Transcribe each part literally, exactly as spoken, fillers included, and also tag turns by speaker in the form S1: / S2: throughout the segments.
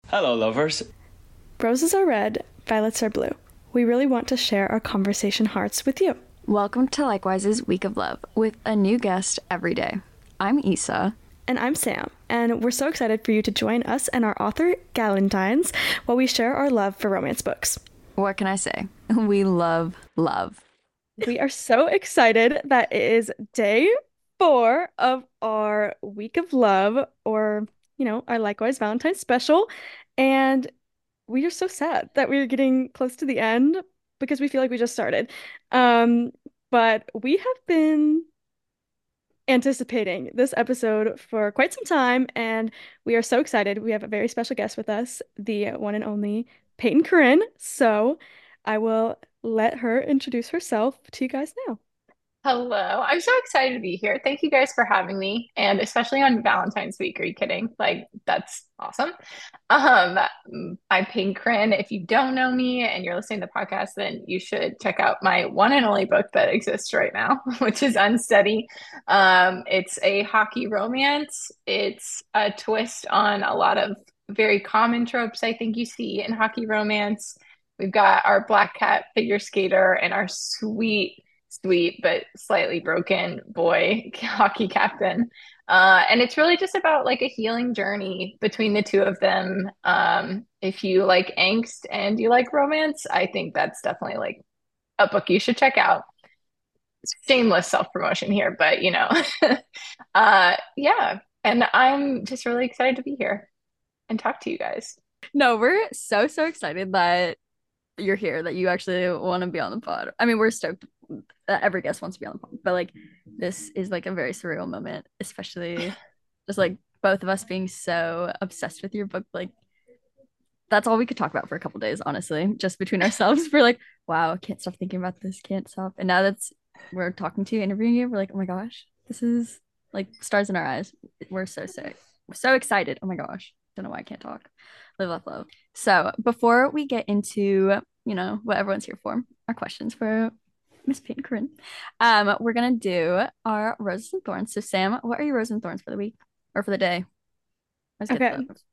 S1: Hello, lovers.
S2: Roses are red, violets are blue. We really want to share our conversation hearts with you.
S3: Welcome to Likewise's Week of Love with a new guest every day. I'm Issa.
S2: And I'm Sam, and we're so excited for you to join us and our author, Galentines, while we share our love for romance books.
S3: What can I say? We love love.
S2: We are so excited that it is day four of our Week of Love, or, you know, our Likewise Valentine's special. And we are so sad that we're getting close to the end because we feel like we just started. Um, but we have been anticipating this episode for quite some time, and we are so excited. We have a very special guest with us, the one and only Peyton Corinne. So I will let her introduce herself to you guys now.
S4: Hello. I'm so excited to be here. Thank you guys for having me, and especially on Valentine's week. Are you kidding? Like, that's awesome. Um, I'm Pink Corinne. If you don't know me and you're listening to the podcast, then you should check out my one and only book that exists right now, which is Unsteady. Um, it's a hockey romance. It's a twist on a lot of very common tropes I think you see in hockey romance. We've got our black cat figure skater and our sweet sweet but slightly broken boy hockey captain. Uh, and it's really just about like a healing journey between the two of them. Um, if you like angst and you like romance, I think that's definitely like a book you should check out. Shameless self-promotion here, but you know, uh, yeah. And I'm just really excited to be here and talk to you guys.
S3: No, we're so, so excited that you're here, that you actually want to be on the pod. I mean, we're stoked that every guest wants to be on the pod, but like this is like a very surreal moment, especially just like both of us being so obsessed with your book. Like that's all we could talk about for a couple days, honestly, just between ourselves. We're like, wow, can't stop thinking about this, can't stop. And now that's we're talking to you, interviewing you, we're like, oh my gosh, this is like stars in our eyes. We're so sick. We're so excited. Oh my gosh. Don't know why I can't talk. Live, love, love. So before we get into, you know, what everyone's here for, our questions for Miss Peyton Corinne, um, we're gonna do our roses and thorns. So Sam, what are your roses and thorns for the week or for the day? Let's get
S2: Okay,
S3: those.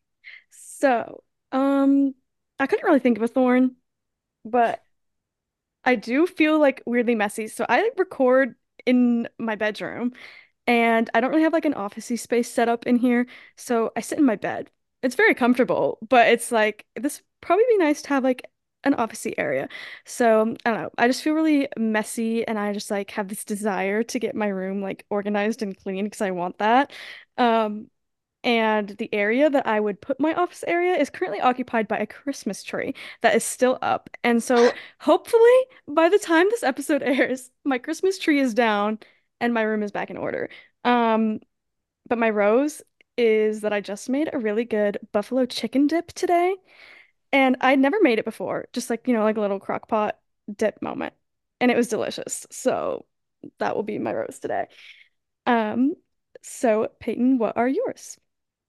S2: so um, I couldn't really think of a thorn, but I do feel like weirdly messy. So I record in my bedroom, and I don't really have like an officey space set up in here. So I sit in my bed. It's very comfortable, but it's like this would probably be nice to have like an officey area. So I don't know. I just feel really messy, and I just like have this desire to get my room like organized and clean because I want that. Um, and the area that I would put my office area is currently occupied by a Christmas tree that is still up. And so hopefully by the time this episode airs, my Christmas tree is down and my room is back in order. Um, but my rose is that I just made a really good buffalo chicken dip today. And I'd never made it before, just like, you know, like a little crock pot dip moment. And it was delicious. So that will be my rose today. Um, so Peyton, what are yours?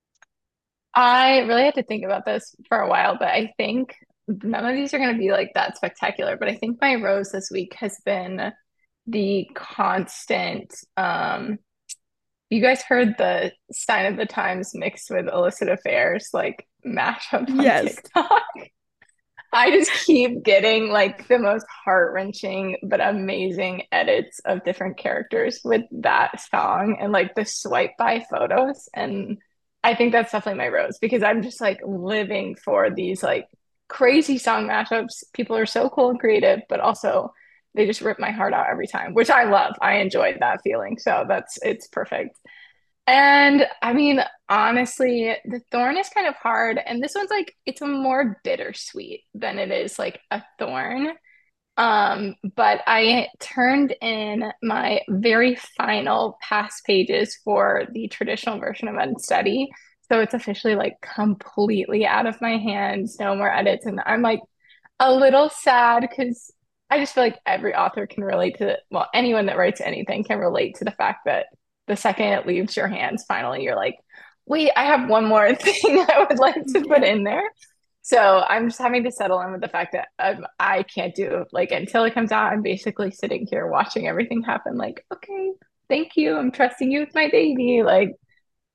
S4: I really had to think about this for a while, but I think none of these are going to be like that spectacular. But I think my rose this week has been the constant. Um, you guys heard the Sign of the Times mixed with illicit affairs like mashup on
S2: Yes.
S4: TikTok. I just keep getting like the most heart-wrenching but amazing edits of different characters with that song and like the swipe by photos. And I think that's definitely my rose because I'm just like living for these like crazy song mashups. People are so cool and creative, but also they just rip my heart out every time, which I love. I enjoy that feeling. So that's it's perfect. And I mean, honestly, the thorn is kind of hard. And this one's like, it's a more bittersweet than it is like a thorn. Um, but I turned in my very final pass pages for the traditional version of Unsteady. So it's officially like completely out of my hands, no more edits. And I'm like a little sad because I just feel like every author can relate to, well, anyone that writes anything can relate to the fact that the second it leaves your hands, finally, you're like, wait, I have one more thing I would like to put
S2: Yeah.
S4: in there. So I'm just having to settle in with the fact that um, I can't do like until it comes out. I'm basically sitting here watching everything happen. Like, okay, thank you. I'm trusting you with my baby. Like,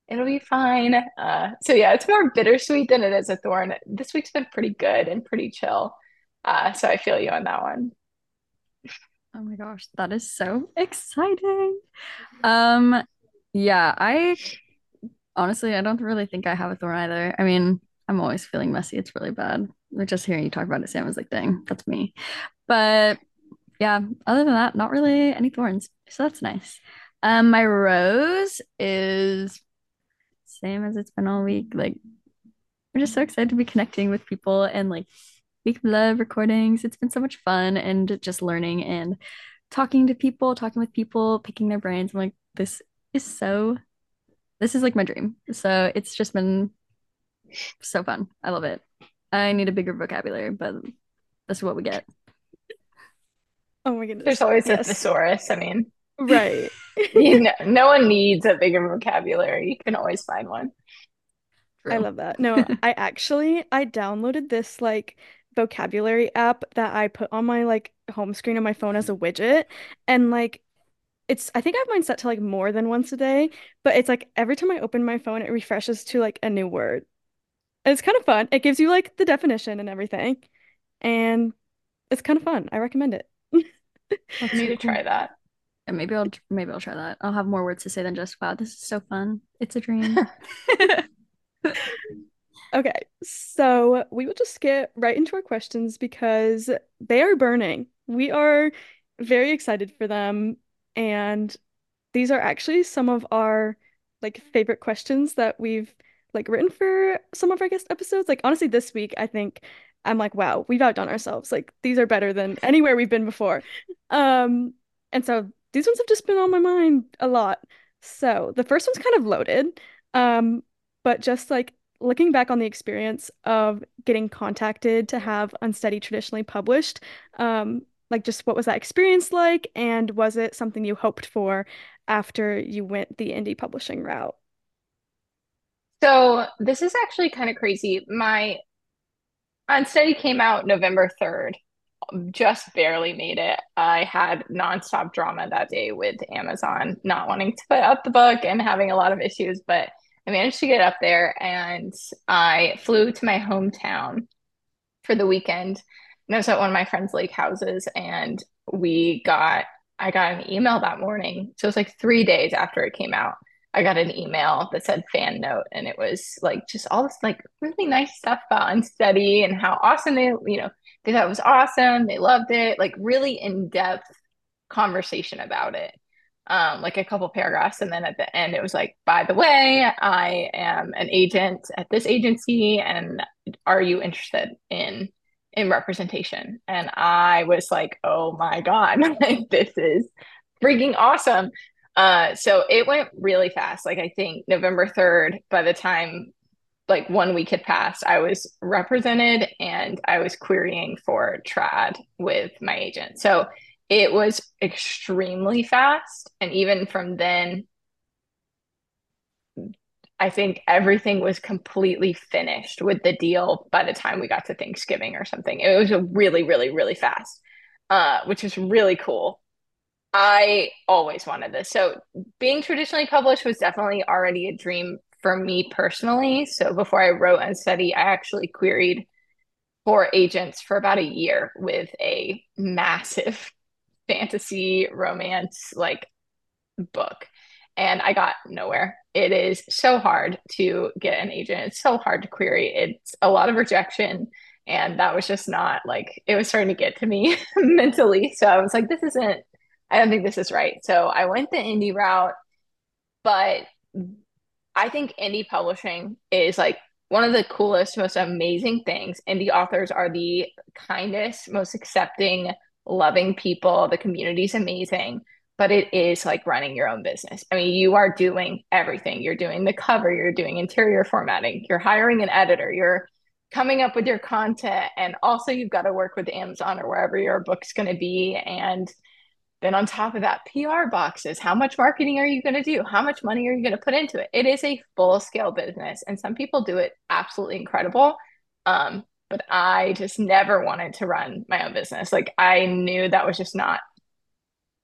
S4: It'll be fine. Uh, so yeah, it's more bittersweet than it is a thorn. This week's been pretty good and pretty chill. Uh, so I feel you on that one.
S3: Oh my gosh, that is so exciting. Um, yeah, I honestly I don't really think I have a thorn either. I mean, I'm always feeling messy. It's really bad. Like, just hearing you talk about it, Sam was like, dang, that's me. But yeah, other than that, not really any thorns. So that's nice. Um, my rose is same as it's been all week. Like, I'm just so excited to be connecting with people and like Week of Love recordings. It's been so much fun and just learning and talking to people, talking with people, picking their brains. I'm like, this is so, this is like my dream. So it's just been so fun. I love it. I need a bigger vocabulary, but that's what we get.
S2: Oh my
S4: There's
S2: goodness.
S4: always a
S2: Yes.
S4: thesaurus. I mean,
S2: Right.
S4: you know, no one needs a bigger vocabulary. You can always find one.
S2: I
S3: True.
S2: love that. No, I actually I downloaded this like vocabulary app that I put on my like home screen on my phone as a widget. And like it's I think I have mine set to like more than once a day, but it's like every time I open my phone, it refreshes to like a new word. And it's kind of fun. It gives you like the definition and everything. And it's kind of fun. I recommend it.
S4: I
S3: That's
S4: need
S3: so
S4: to
S3: cool.
S4: try that.
S3: And maybe I'll maybe I'll try that. I'll have more words to say than just wow, this is so fun. It's a dream.
S2: Okay, so we will just get right into our questions because they are burning. We are very excited for them, and these are actually some of our like favorite questions that we've like written for some of our guest episodes. Like honestly, this week I think I'm like, wow, we've outdone ourselves. Like these are better than anywhere we've been before. Um, and so these ones have just been on my mind a lot. So the first one's kind of loaded. Um, but just like looking back on the experience of getting contacted to have Unsteady traditionally published, um, like just what was that experience like, and was it something you hoped for after you went the indie publishing route?
S4: So this is actually kind of crazy. My Unsteady came out November third, just barely made it. I had nonstop drama that day with Amazon not wanting to put up the book and having a lot of issues, but I managed to get up there and I flew to my hometown for the weekend. And I was at one of my friend's lake houses and we got I got an email that morning. So it was like three days after it came out. I got an email that said fan note and it was like just all this like really nice stuff about Unsteady and how awesome they, you know, they thought it was awesome. They loved it, like really in-depth conversation about it. Um, like a couple paragraphs. And then at the end, it was like, by the way, I am an agent at this agency, and are you interested in in representation? And I was like, oh my God, like this is freaking awesome. Uh, so it went really fast. Like I think November third, by the time like one week had passed, I was represented and I was querying for trad with my agent. So it was extremely fast. And even from then, I think everything was completely finished with the deal by the time we got to Thanksgiving or something. It was a really, really, really fast, uh, which is really cool. I always wanted this. So being traditionally published was definitely already a dream for me personally. So before I wrote Unsteady, I actually queried for agents for about a year with a massive fantasy romance like book. And I got nowhere. It is so hard to get an agent. It's so hard to query. It's a lot of rejection. And that was just not like, it was starting to get to me mentally. So I was like, this isn't, I don't think this is right. So I went the indie route, but I think indie publishing is like one of the coolest, most amazing things. Indie authors are the kindest, most accepting, loving people. The community's amazing, but it is like running your own business. I mean, you are doing everything. You're doing the cover, you're doing interior formatting, you're hiring an editor, you're coming up with your content, and also you've got to work with Amazon or wherever your book's going to be. And then on top of that, P R boxes. How much marketing are you going to do? How much money are you going to put into it? It is a full scale business, and some people do it absolutely incredible. Um, but I just never wanted to run my own business. Like I knew that was just not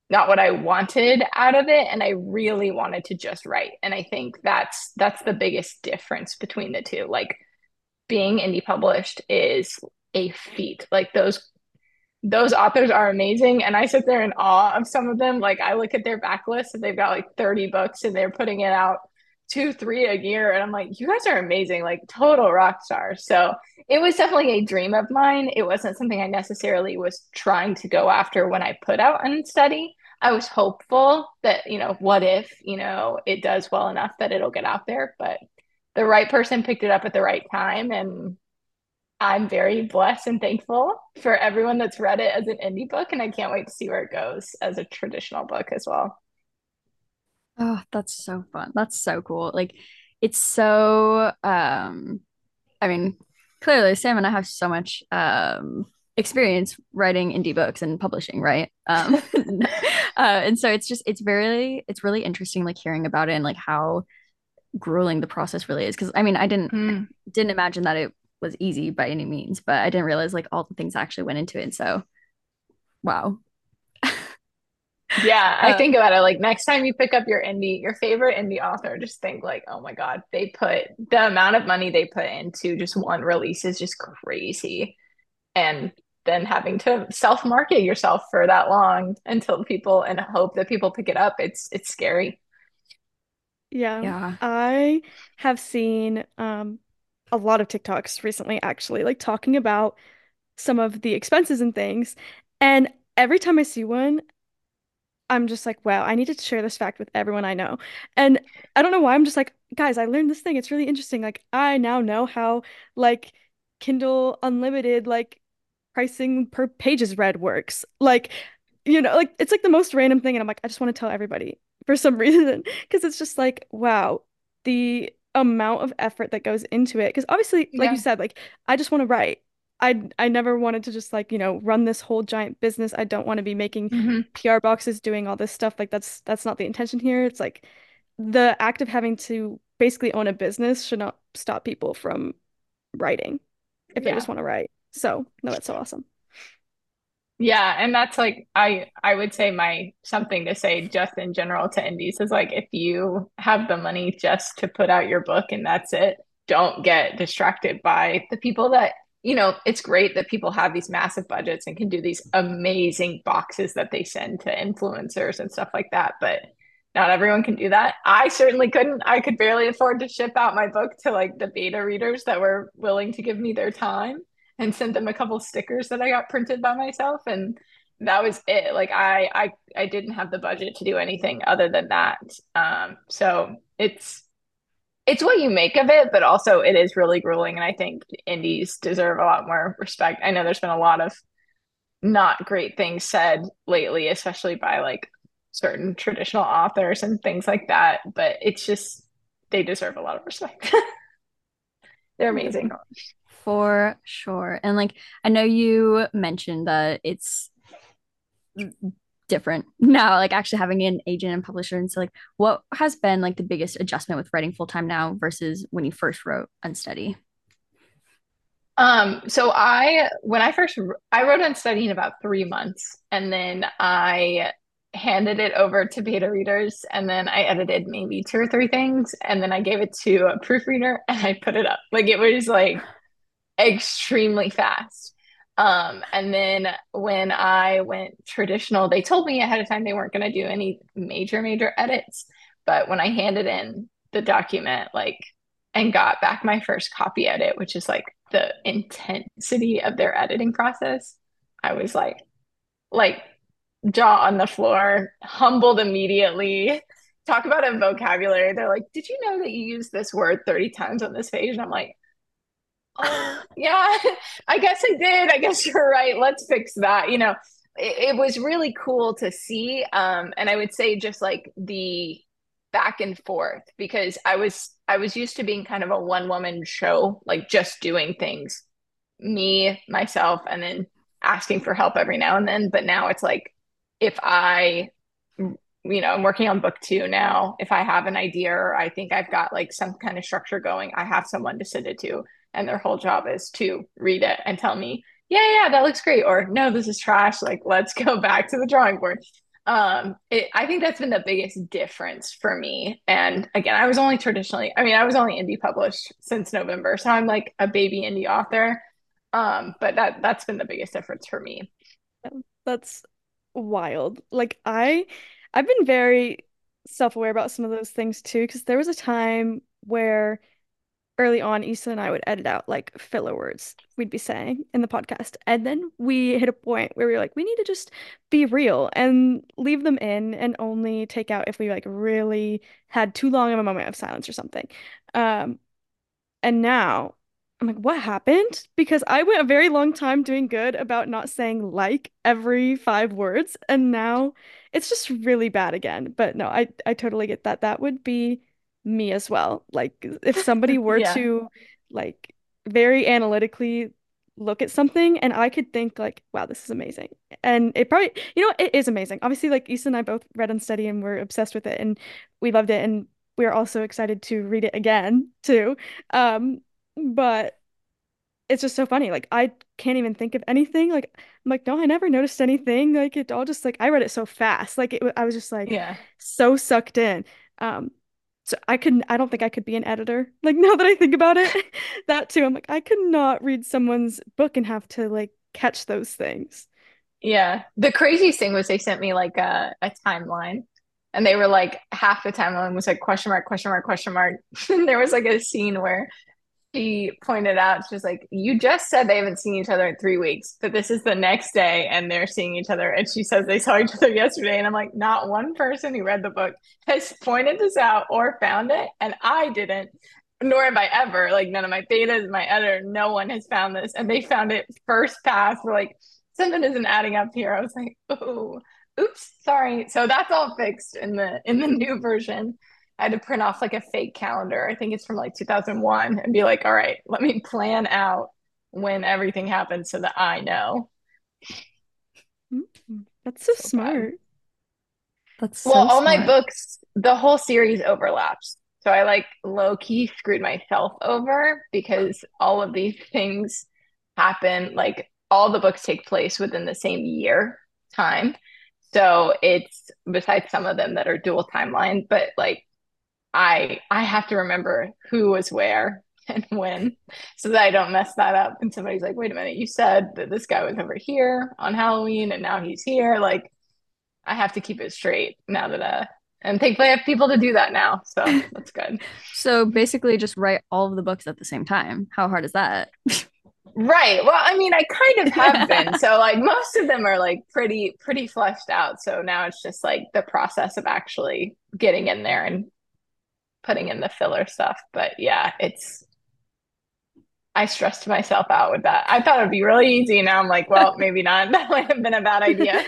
S4: not what I wanted out of it, and I really wanted to just write. And I think that's that's the biggest difference between the two. Like being indie published is a feat. Like those those authors are amazing, and I sit there in awe of some of them. Like I look at their backlist and they've got like thirty books and they're putting it out two, three a year. And I'm like, you guys are amazing, like total rock stars. So it was definitely a dream of mine. It wasn't something I necessarily was trying to go after when I put out Unsteady. I was hopeful that, you know, what if, you know, it does well enough that it'll get out there, but the right person picked it up at the right time. And I'm very blessed and thankful for everyone that's read it as an indie book. And I can't wait to see where it goes as a traditional book as well.
S3: Oh, that's so fun. That's so cool. Like it's so um I mean, clearly Sam and I have so much um experience writing indie books and publishing, right? Um uh, and so it's just it's very it's really interesting like hearing about it and like how grueling the process really is. Because I mean, I didn't
S4: Mm.
S3: didn't imagine that it was easy by any means, but I didn't realize like all the things that actually went into it. And so wow.
S4: Yeah, I
S3: Uh,
S4: think about it like next time you pick up your indie, your favorite indie author, just think like, oh my God, they put the amount of money they put into just one release is just crazy. And then having to self-market yourself for that long until people and hope that people pick it up, it's it's scary.
S2: Yeah,
S3: yeah.
S2: I have seen um a lot of TikToks recently actually, like talking about some of the expenses and things. And every time I see one, I'm just like, wow, I need to share this fact with everyone I know. And I don't know why I'm just like, guys, I learned this thing. It's really interesting. Like I now know how like Kindle Unlimited like pricing per pages read works. Like, you know, like it's like the most random thing and I'm like, I just want to tell everybody for some reason because it's just like, wow, the amount of effort that goes into it. Because obviously, like you
S4: Yeah.
S2: said, like I just want to write. I I never wanted to just like, you know, run this whole giant business. I don't want to be making
S4: Hmm.
S2: P R boxes doing all this stuff. Like that's that's not the intention here. It's like the act of having to basically own a business should not stop people from writing if they just
S4: Yeah.
S2: want to write. So, no, that's so awesome.
S4: Yeah, and that's like I I would say my something to say just in general to indies is like if you have the money just to put out your book and that's it, don't get distracted by the people that, you know, it's great that people have these massive budgets and can do these amazing boxes that they send to influencers and stuff like that, but not everyone can do that. I certainly couldn't. I could barely afford to ship out my book to like the beta readers that were willing to give me their time and sent them a couple stickers that I got printed by myself, and that was it. Like I I I didn't have the budget to do anything other than that. Um, so it's it's what you make of it, but also it is really grueling, and I think indies deserve a lot more respect. I know there's been a lot of not great things said lately, especially by like certain traditional authors and things like that, but it's just they deserve a lot of respect. They're
S3: For
S4: amazing.
S3: sure. For sure. And like I know you mentioned that it's different now, like actually having an agent and publisher. And so like what has been like the biggest adjustment with writing full time now versus when you first wrote Unsteady?
S4: Um, so I, when I first, I wrote Unsteady in about three months, and then I handed it over to beta readers, and then I edited maybe two or three things, and then I gave it to a proofreader, and I put it up. Like it was like extremely fast. Um, and then when I went traditional, they told me ahead of time they weren't going to do any major, major edits. But when I handed in the document, like, and got back my first copy edit, which is like the intensity of their editing process, I was like, like jaw on the floor, humbled immediately. Talk about a vocabulary. They're like, did you know that you use this word thirty times on this page? And I'm like, oh, yeah, I guess I did. I guess you're right. Let's fix that. You know, it, it was really cool to see. Um, and I would say just like the back and forth because I was I was used to being kind of a one woman show, like just doing things, me, myself, and then asking for help every now and then. But now it's like if I you know, I'm working on book two now. If I have an idea or I think I've got like some kind of structure going, I have someone to send it to and their whole job is to read it and tell me, yeah, yeah, that looks great, or no, this is trash. Like, let's go back to the drawing board. Um, it, I think that's been the biggest difference for me. And again, I was only traditionally, I mean, I was only indie published since November, so I'm like a baby indie author. Um, but that that's been the biggest difference for me.
S2: That's wild. Like I I've been very self-aware about some of those things too, because there was a time where early on, Issa and I would edit out like filler words we'd be saying in the podcast. And then we hit a point where we were like, we need to just be real and leave them in and only take out if we like really had too long of a moment of silence or something. Um, and now I'm like, what happened? Because I went a very long time doing good about not saying like every five words, and now it's just really bad again. But no, I I totally get that. That would be me as well. Like if somebody were
S4: Yeah.
S2: to like very analytically look at something and I could think like, wow, this is amazing. And it probably, you know, it is amazing. Obviously, like Issa and I both read Unsteady and we're obsessed with it and we loved it and we're also excited to read it again too. Um, but it's just so funny. Like I can't even think of anything. Like I'm like, no, I never noticed anything. Like it all just like I read it so fast. Like it, I was just like
S4: Yeah.
S2: so sucked in. Um, so I couldn't. I don't think I could be an editor. Like now that I think about it, that too. I'm like I could not read someone's book and have to like catch those things.
S4: Yeah. The craziest thing was they sent me like a, a timeline and they were like half the timeline was like question mark, question mark, question mark. And there was like a scene where she pointed out, she was like, you just said they haven't seen each other in three weeks, but this is the next day and they're seeing each other. And she says they saw each other yesterday. And I'm like, not one person who read the book has pointed this out or found it. And I didn't, nor have I ever, like none of my betas, my editor, no one has found this. And they found it first pass. We're like, something isn't adding up here. I was like, oh, oops, sorry. So that's all fixed in the in the new version. I had to print off like a fake calendar. I think it's from like two thousand one and be like, all right, let me plan out when everything happens so that I know.
S2: Mm, that's so
S4: So bad.
S2: smart.
S3: That's
S4: Well,
S3: so
S4: all my
S3: smart.
S4: books, the whole series overlaps. So I like low key screwed myself over because all of these things happen, like all the books take place within the same year time. So it's besides some of them that are dual timeline, but like I I have to remember who was where and when so that I don't mess that up. And somebody's like, wait a minute, you said that this guy was over here on Halloween and now he's here. Like I have to keep it straight now that uh and thankfully I have people to do that now. So that's good.
S3: So basically just write all of the books at the same time. How hard is that?
S4: Right. Well, I mean, I kind of have been. So like most of them are like pretty pretty fleshed out. So now it's just like the process of actually getting in there and putting in the filler stuff. But yeah, it's I stressed myself out with that. I thought it'd be really easy. Now I'm like, well, maybe not. That might have been a bad idea.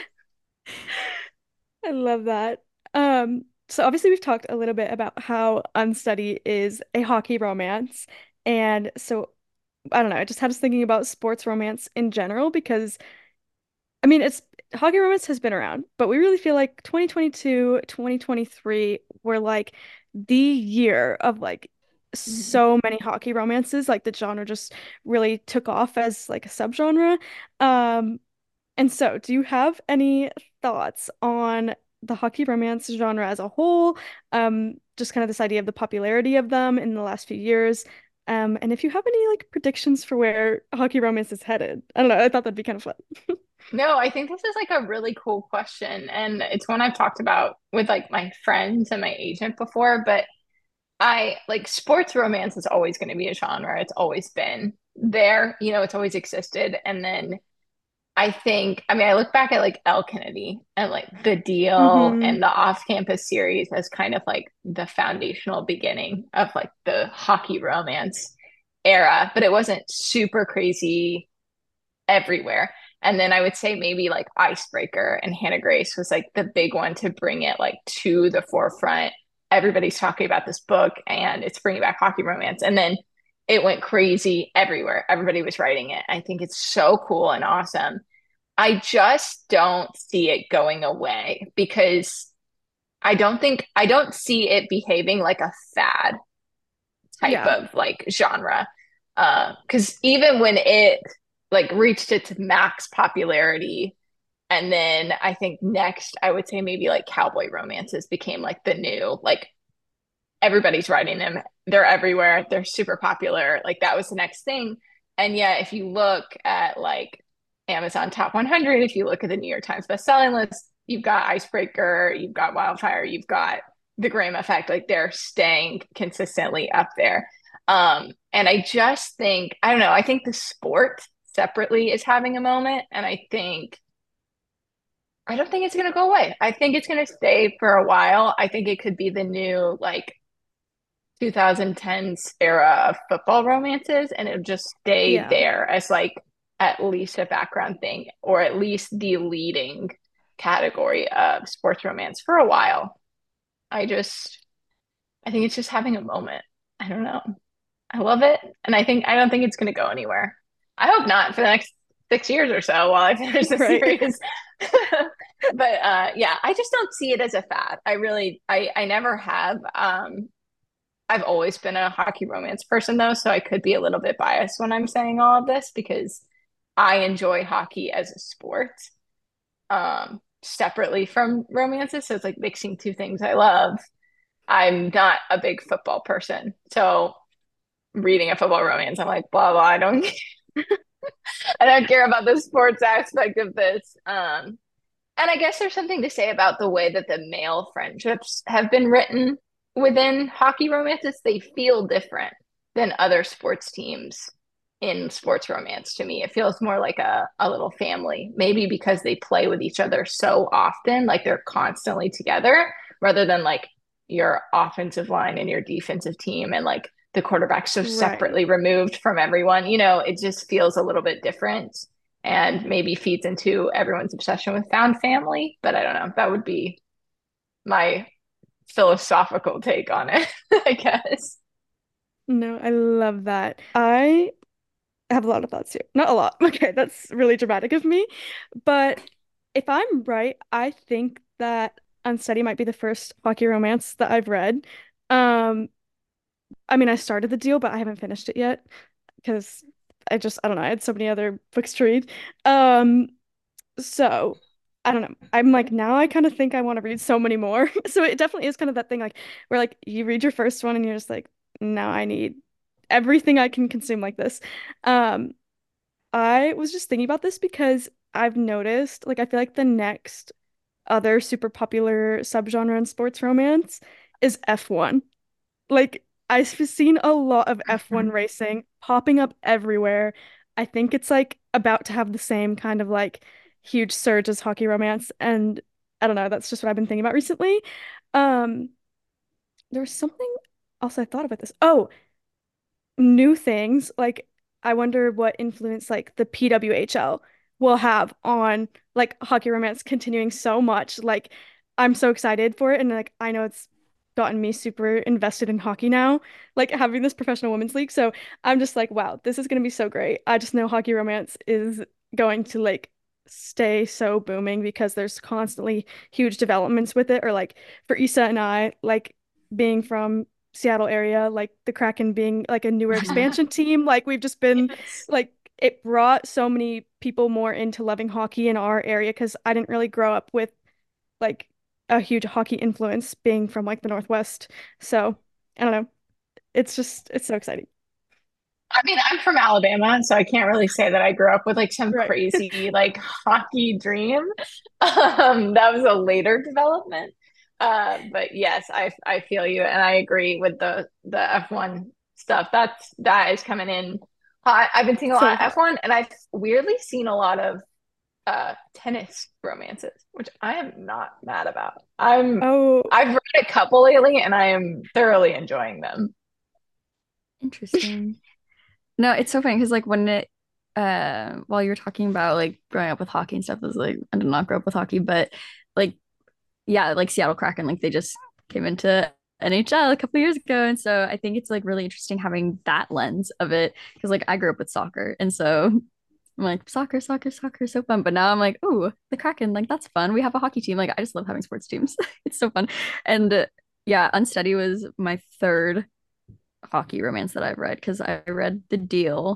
S2: I love that. Um, so obviously we've talked a little bit about how Unsteady is a hockey romance. And so I don't know, I just had us thinking about sports romance in general because I mean it's hockey romance has been around, but we really feel like twenty twenty-two, twenty twenty-three were like the year of like
S4: Mhm.
S2: so many hockey romances. Like the genre just really took off as like a subgenre. Um, and so, do you have any thoughts on the hockey romance genre as a whole? Um, just kind of this idea of the popularity of them in the last few years. Um, and if you have any like predictions for where hockey romance is headed. I don't know, I thought that'd be kind of fun.
S4: No, I think this is like a really cool question. And it's one I've talked about with like my friends and my agent before, but I like sports romance is always going to be a genre. It's always been there, you know, it's always existed. And then I think, I mean, I look back at like Elle Kennedy and like The Deal
S2: Hmm.
S4: and the Off Campus series as kind of like the foundational beginning of like the hockey romance era, but it wasn't super crazy everywhere. And then I would say maybe like Icebreaker and Hannah Grace was like the big one to bring it like to the forefront. Everybody's talking about this book and it's bringing back hockey romance. And then it went crazy everywhere. Everybody was writing it. I think it's so cool and awesome. I just don't see it going away because I don't think I don't see it behaving like a fad type
S2: Yeah.
S4: of like genre. Uh, because even when it like reached its max popularity And then I think next, I would say maybe like cowboy romances became like the new, like everybody's writing them. They're everywhere. They're super popular. Like that was the next thing. And yet, if you look at like Amazon Top one hundred, if you look at the New York Times bestselling list, you've got Icebreaker, you've got Wildfire, you've got The Graham Effect. Like they're staying consistently up there. Um, and I just think, I don't know, I think the sport separately is having a moment. And I think, I don't think it's going to go away. I think it's going to stay for a while. I think it could be the new, like, twenty tens era of football romances, and it'll just stay
S2: Yeah.
S4: there as like at least a background thing, or at least the leading category of sports romance for a while. I just, I think it's just having a moment. I don't know. I love it, and I think I don't think it's going to go anywhere. I hope not for the next six years or so while I finish the
S2: Right.
S4: series. But uh, yeah, I just don't see it as a fad. I really, I, I never have. Um, I've always been a hockey romance person though, so I could be a little bit biased when I'm saying all of this because I enjoy hockey as a sport, um, separately from romances. So it's like mixing two things I love. I'm not a big football person, so reading a football romance, I'm like, blah blah. I don't, I don't care about the sports aspect of this. Um, and I guess there's something to say about the way that the male friendships have been written within hockey romances. They feel different than other sports teams in sports romance to me. It feels more like a, a little family, maybe because they play with each other so often, like they're constantly together, rather than like your offensive line and your defensive team and like the quarterback so
S2: Right.
S4: separately removed from everyone. You know, it just feels a little bit different and maybe feeds into everyone's obsession with found family. But I don't know. That would be my philosophical take on it, I guess.
S2: No, I love that. I have a lot of thoughts here. Not a lot. Okay, that's really dramatic of me. But if I'm right, I think that Unsteady might be the first hockey romance that I've read. Um, I mean, I started the deal, but I haven't finished it yet because I just, I don't know, I had so many other books to read. Um, so I don't know. I'm like now I kind of think I want to read so many more. So it definitely is kind of that thing like where like you read your first one and you're just like, now I need everything I can consume like this. Um, I was just thinking about this because I've noticed like I feel like the next other super popular subgenre in sports romance is F one. Like I've seen a lot of F one racing popping up everywhere. I think it's like about to have the same kind of like huge surge as hockey romance, and I don't know, that's just what I've been thinking about recently. Um, there was something else I thought about this. Oh, new things. Like I wonder what influence like the P W H L will have on like hockey romance continuing so much. Like I'm so excited for it and like I know it's gotten me super invested in hockey now, like having this professional women's league. So I'm just like, wow, this is gonna be so great. I just know hockey romance is going to like stay so booming because there's constantly huge developments with it. Or like for Issa and I, like being from Seattle area, like the Kraken being like a newer expansion team. Like we've just been
S4: Yes.
S2: like it brought so many people more into loving hockey in our area because I didn't really grow up with like a huge hockey influence being from like the Northwest. So I don't know. It's just it's so exciting.
S4: I mean, I'm from Alabama, so I can't really say that I grew up with like some
S2: Right.
S4: crazy like hockey dream. Um, that was a later development. Uh, but yes, I I feel you, and I agree with the the F one stuff. That's that is coming in hot. I've been seeing a lot
S2: So
S4: of
S2: hot.
S4: F one, and I've weirdly seen a lot of uh tennis romances, which I am not mad about. I'm
S2: Oh,
S4: I've read a couple lately, and I am thoroughly enjoying them.
S3: Interesting. No, it's so funny because like when it uh while you were talking about like growing up with hockey and stuff, I was like I did not grow up with hockey, but like yeah, like Seattle Kraken, like they just came into N H L a couple of years ago. And so I think it's like really interesting having that lens of it. Cause like I grew up with soccer. And so I'm like, soccer, soccer, soccer is so fun. But now I'm like, oh, the Kraken, like that's fun. We have a hockey team. Like I just love having sports teams. It's so fun. And uh, yeah, Unsteady was my third hockey romance that I've read because I read The Deal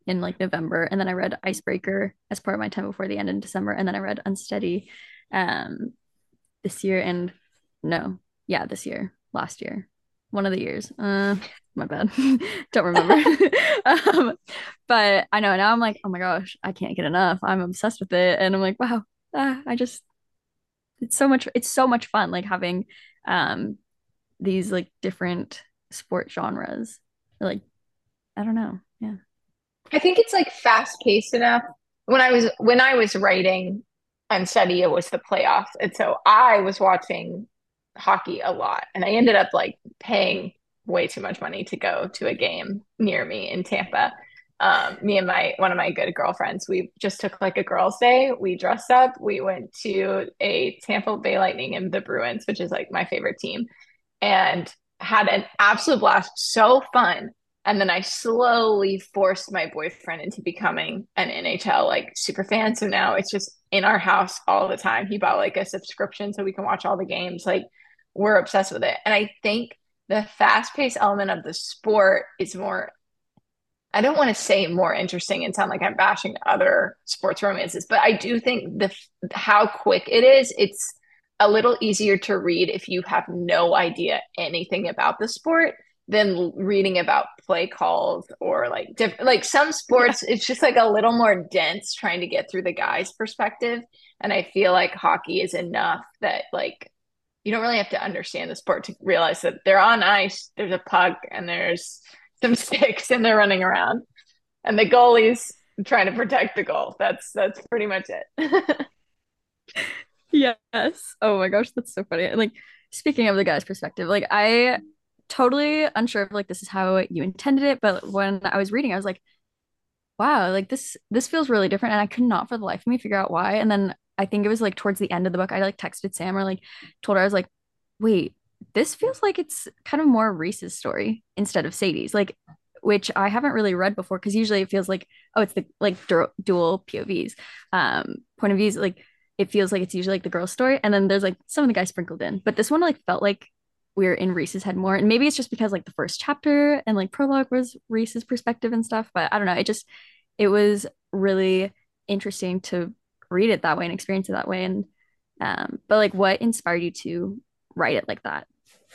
S3: in like November, and then I read Icebreaker as part of my time before the end in December, and then I read Unsteady um this year and no, yeah, this year, last year, one of the years. Uh, my bad, don't remember. um, but I know now I'm like, oh my gosh, I can't get enough. I'm obsessed with it, and I'm like, wow, ah, I just it's so much. It's so much fun, like having um these like different sport genres. Like I don't know, yeah.
S4: I think it's like fast paced enough. When I was when I was writing Unsteady, it was the playoffs. And so I was watching hockey a lot. And I ended up like paying way too much money to go to a game near me in Tampa. Um, me and my one of my good girlfriends, we just took like a girls' day. We dressed up. We went to a Tampa Bay Lightning and the Bruins, which is like my favorite team, and had an absolute blast. So fun. And then I slowly forced my boyfriend into becoming an N H L like super fan. So now it's just in our house all the time. He bought like a subscription so we can watch all the games. Like we're obsessed with it. And I think the fast-paced element of the sport is more, I don't want to say more interesting and sound like I'm bashing other sports romances, but I do think the how quick it is, it's a little easier to read if you have no idea anything about the sport than reading about play calls or like diff- like some
S2: Yeah.
S4: sports it's just like a little more dense trying to get through the guy's perspective, and I feel like hockey is enough that like you don't really have to understand the sport to realize that they're on ice, there's a puck and there's some sticks and they're running around and the goalie's trying to protect the goal. That's that's pretty much it.
S3: Yes. Oh my gosh, that's so funny. Like speaking of the guy's perspective, like I totally unsure if like this is how you intended it, but when I was reading, I was like, wow, like this this feels really different, and I could not for the life of me figure out why. And then I think it was like towards the end of the book, I like texted Sam or like told her I was like, wait, this feels like it's kind of more Reese's story instead of Sadie's, like which I haven't really read before because usually it feels like oh, it's the like du dual P O Vs, um, point of views, like it feels like it's usually like the girl's story, and then there's like some of the guys sprinkled in, but this one like felt like we are in Reese's head more. And maybe it's just because like the first chapter and like prologue was Reese's perspective and stuff, but I don't know. It just it was really interesting to read it that way and experience it that way. And um, but like what inspired you to write it like that?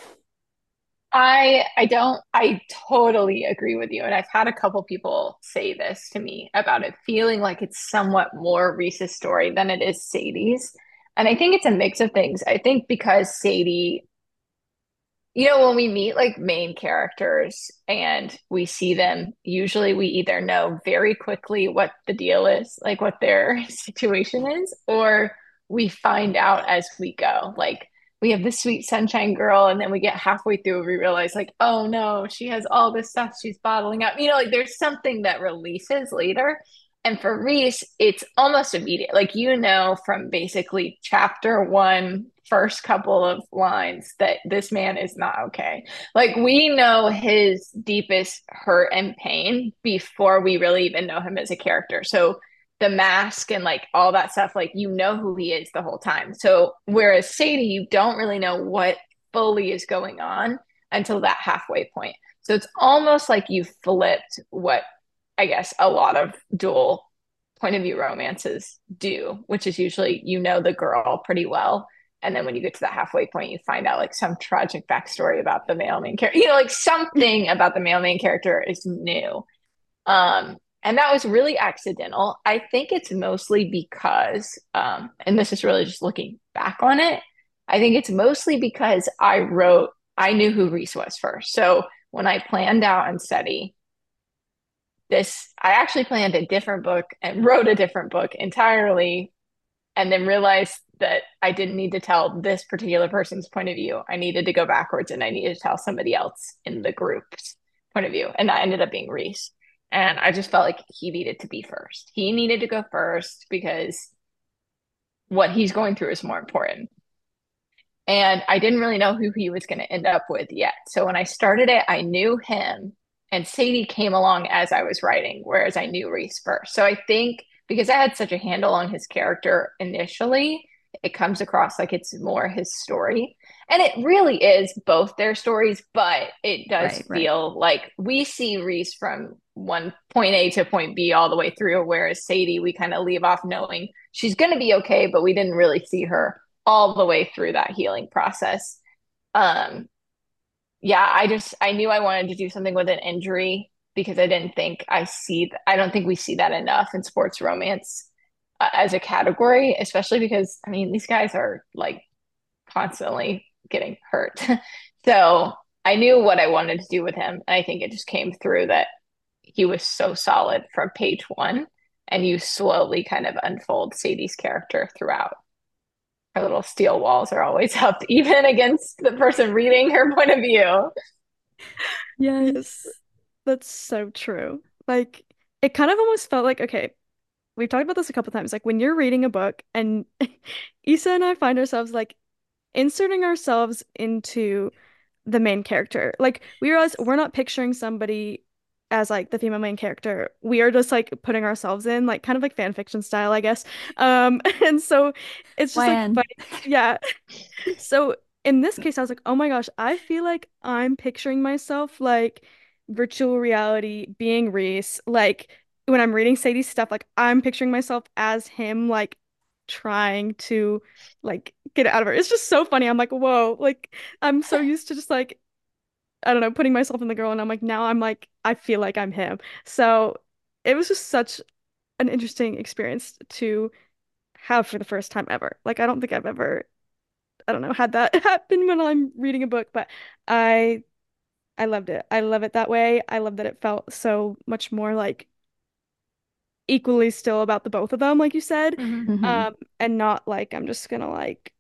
S4: I I don't I totally agree with you. And I've had a couple people say this to me about it feeling like it's somewhat more Reese's story than it is Sadie's. And I think it's a mix of things. I think because Sadie, you know, when we meet like main characters and we see them, usually we either know very quickly what the deal is, like what their situation is, or we find out as we go. Like we have the sweet sunshine girl, and then we get halfway through, we realize, like, oh no, she has all this stuff she's bottling up. You know, like there's something that releases later. And for Reese, it's almost immediate. Like, you know, from basically chapter one, first couple of lines, that this man is not okay. Like, we know his deepest hurt and pain before we really even know him as a character. So, the mask and like all that stuff, like, you know who he is the whole time. So, whereas Sadie, you don't really know what fully is going on until that halfway point. So, it's almost like you flipped what I guess a lot of dual point of view romances do, which is usually you know the girl pretty well. And then when you get to that halfway point, you find out like some tragic backstory about the male main character. You know, like something about the male main character is new. Um, and that was really accidental. I think it's mostly because, um, and this is really just looking back on it, I think it's mostly because I wrote, I knew who Reese was first. So when I planned out Unsteady, this I actually planned a different book and wrote a different book entirely, and then realized that I didn't need to tell this particular person's point of view. I needed to go backwards and I needed to tell somebody else in the group's point of view. And that ended up being Reese. And I just felt like he needed to be first. He needed to go first because what he's going through is more important. And I didn't really know who he was going to end up with yet. So when I started it, I knew him, and Sadie came along as I was writing, whereas I knew Reese first. So I think because I had such a handle on his character initially, it comes across like it's more his story. And it really is both their stories, but it does
S3: Right, right.
S4: feel like we see Reese from one point A to point B all the way through, whereas Sadie, we kind of leave off knowing she's going to be okay, but we didn't really see her all the way through that healing process. Um, yeah, I just I knew I wanted to do something with an injury because I didn't think I see th- I don't think we see that enough in sports romance uh, as a category, especially because I mean these guys are like constantly getting hurt. So I knew what I wanted to do with him, and I think it just came through that he was so solid from page one, and you slowly kind of unfold Sadie's character throughout. Her little steel walls are always up, even against the person reading her point of view.
S2: Yes, that's so true. Like, it kind of almost felt like, okay, we've talked about this a couple times. Like, when you're reading a book and Issa and I find ourselves like inserting ourselves into the main character. Like, we realize we're not picturing somebody as like the female main character. We are just like putting ourselves in, like, kind of like fan fiction style, I guess. Um, and so it's just like
S3: Y N.
S2: funny. Yeah. So in this case, I was like, oh my gosh, I feel like I'm picturing myself like virtual reality being Reese. Like when I'm reading Sadie's stuff, like I'm picturing myself as him, like trying to like get it out of her. It's just so funny. I'm like, whoa, like I'm so used to just like, I don't know, putting myself in the girl, and I'm like, now I'm like, I feel like I'm him. So it was just such an interesting experience to have for the first time ever. Like I don't think I've ever I don't know, had that happen when I'm reading a book, but I I loved it. I love it that way. I love that it felt so much more like equally still about the both of them, like you said.
S4: Mm-hmm.
S3: Hmm.
S2: Um, and not like I'm just gonna like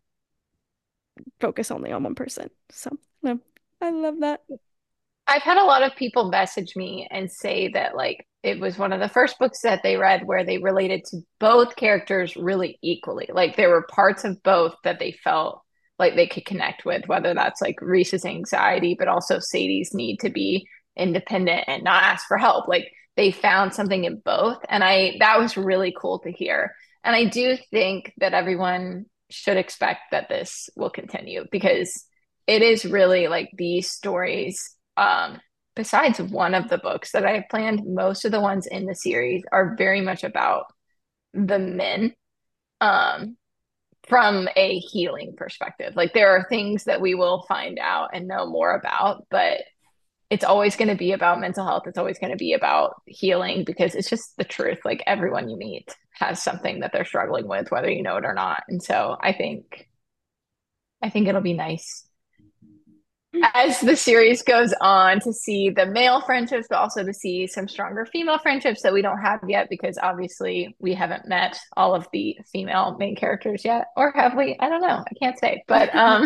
S2: focus only on one person. So, no, I love that.
S4: I've had a lot of people message me and say that like it was one of the first books that they read where they related to both characters really equally. Like there were parts of both that they felt like they could connect with, whether that's like Reese's anxiety, but also Sadie's need to be independent and not ask for help. Like they found something in both. And I that was really cool to hear. And I do think that everyone should expect that this will continue because it is really like these stories um, besides one of the books that I have planned, most of the ones in the series are very much about the men um, from a healing perspective. Like there are things that we will find out and know more about, but it's always going to be about mental health. It's always going to be about healing because it's just the truth. Like everyone you meet has something that they're struggling with, whether you know it or not. And so I think I think it'll be nice as the series goes on to see the male friendships, but also to see some stronger female friendships that we don't have yet because obviously we haven't met all of the female main characters yet. Or have we? I don't know. I can't say. But um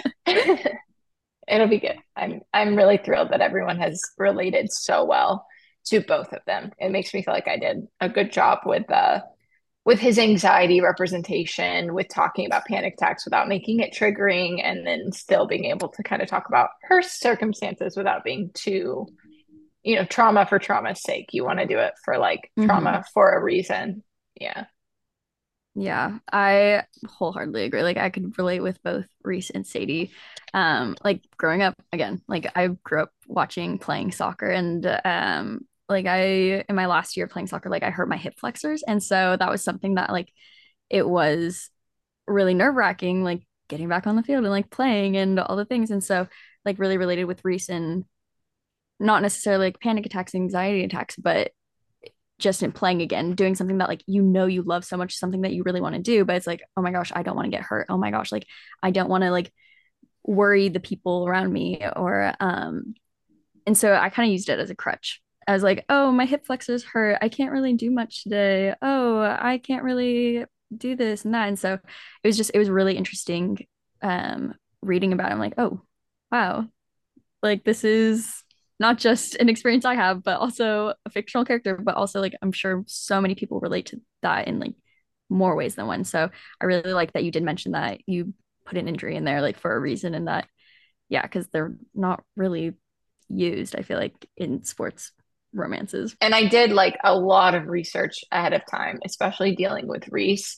S4: it'll be good. I'm I'm really thrilled that everyone has related so well to both of them. It makes me feel like I did a good job with uh with his anxiety representation, with talking about panic attacks without making it triggering, and then still being able to kind of talk about her circumstances without being too, you know, trauma for trauma's sake. You want to do it for like
S3: Hmm.
S4: trauma for a reason. Yeah.
S3: Yeah, I wholeheartedly agree. Like I could relate with both Reese and Sadie. Um, like growing up again, like I grew up watching playing soccer and um like I in my last year playing soccer, like I hurt my hip flexors. And so that was something that like it was really nerve-wracking, like getting back on the field and like playing and all the things. And so like really related with Reese and not necessarily like panic attacks, anxiety attacks, but just in playing again, doing something that like you know you love so much, something that you really want to do, but it's like, oh my gosh, I don't want to get hurt. Oh my gosh, like I don't want to like worry the people around me or um and so I kind of used it as a crutch. I was like, oh, my hip flexors hurt. I can't really do much today. Oh, I can't really do this and that. And so it was just it was really interesting um reading about it. I'm like, oh, wow, like this is not just an experience I have, but also a fictional character, but also like I'm sure so many people relate to that in like more ways than one. So I really like that you did mention that you put an injury in there like for a reason and that yeah, because they're not really used, I feel like, in sports romances.
S4: And I did like a lot of research ahead of time, especially dealing with Reese.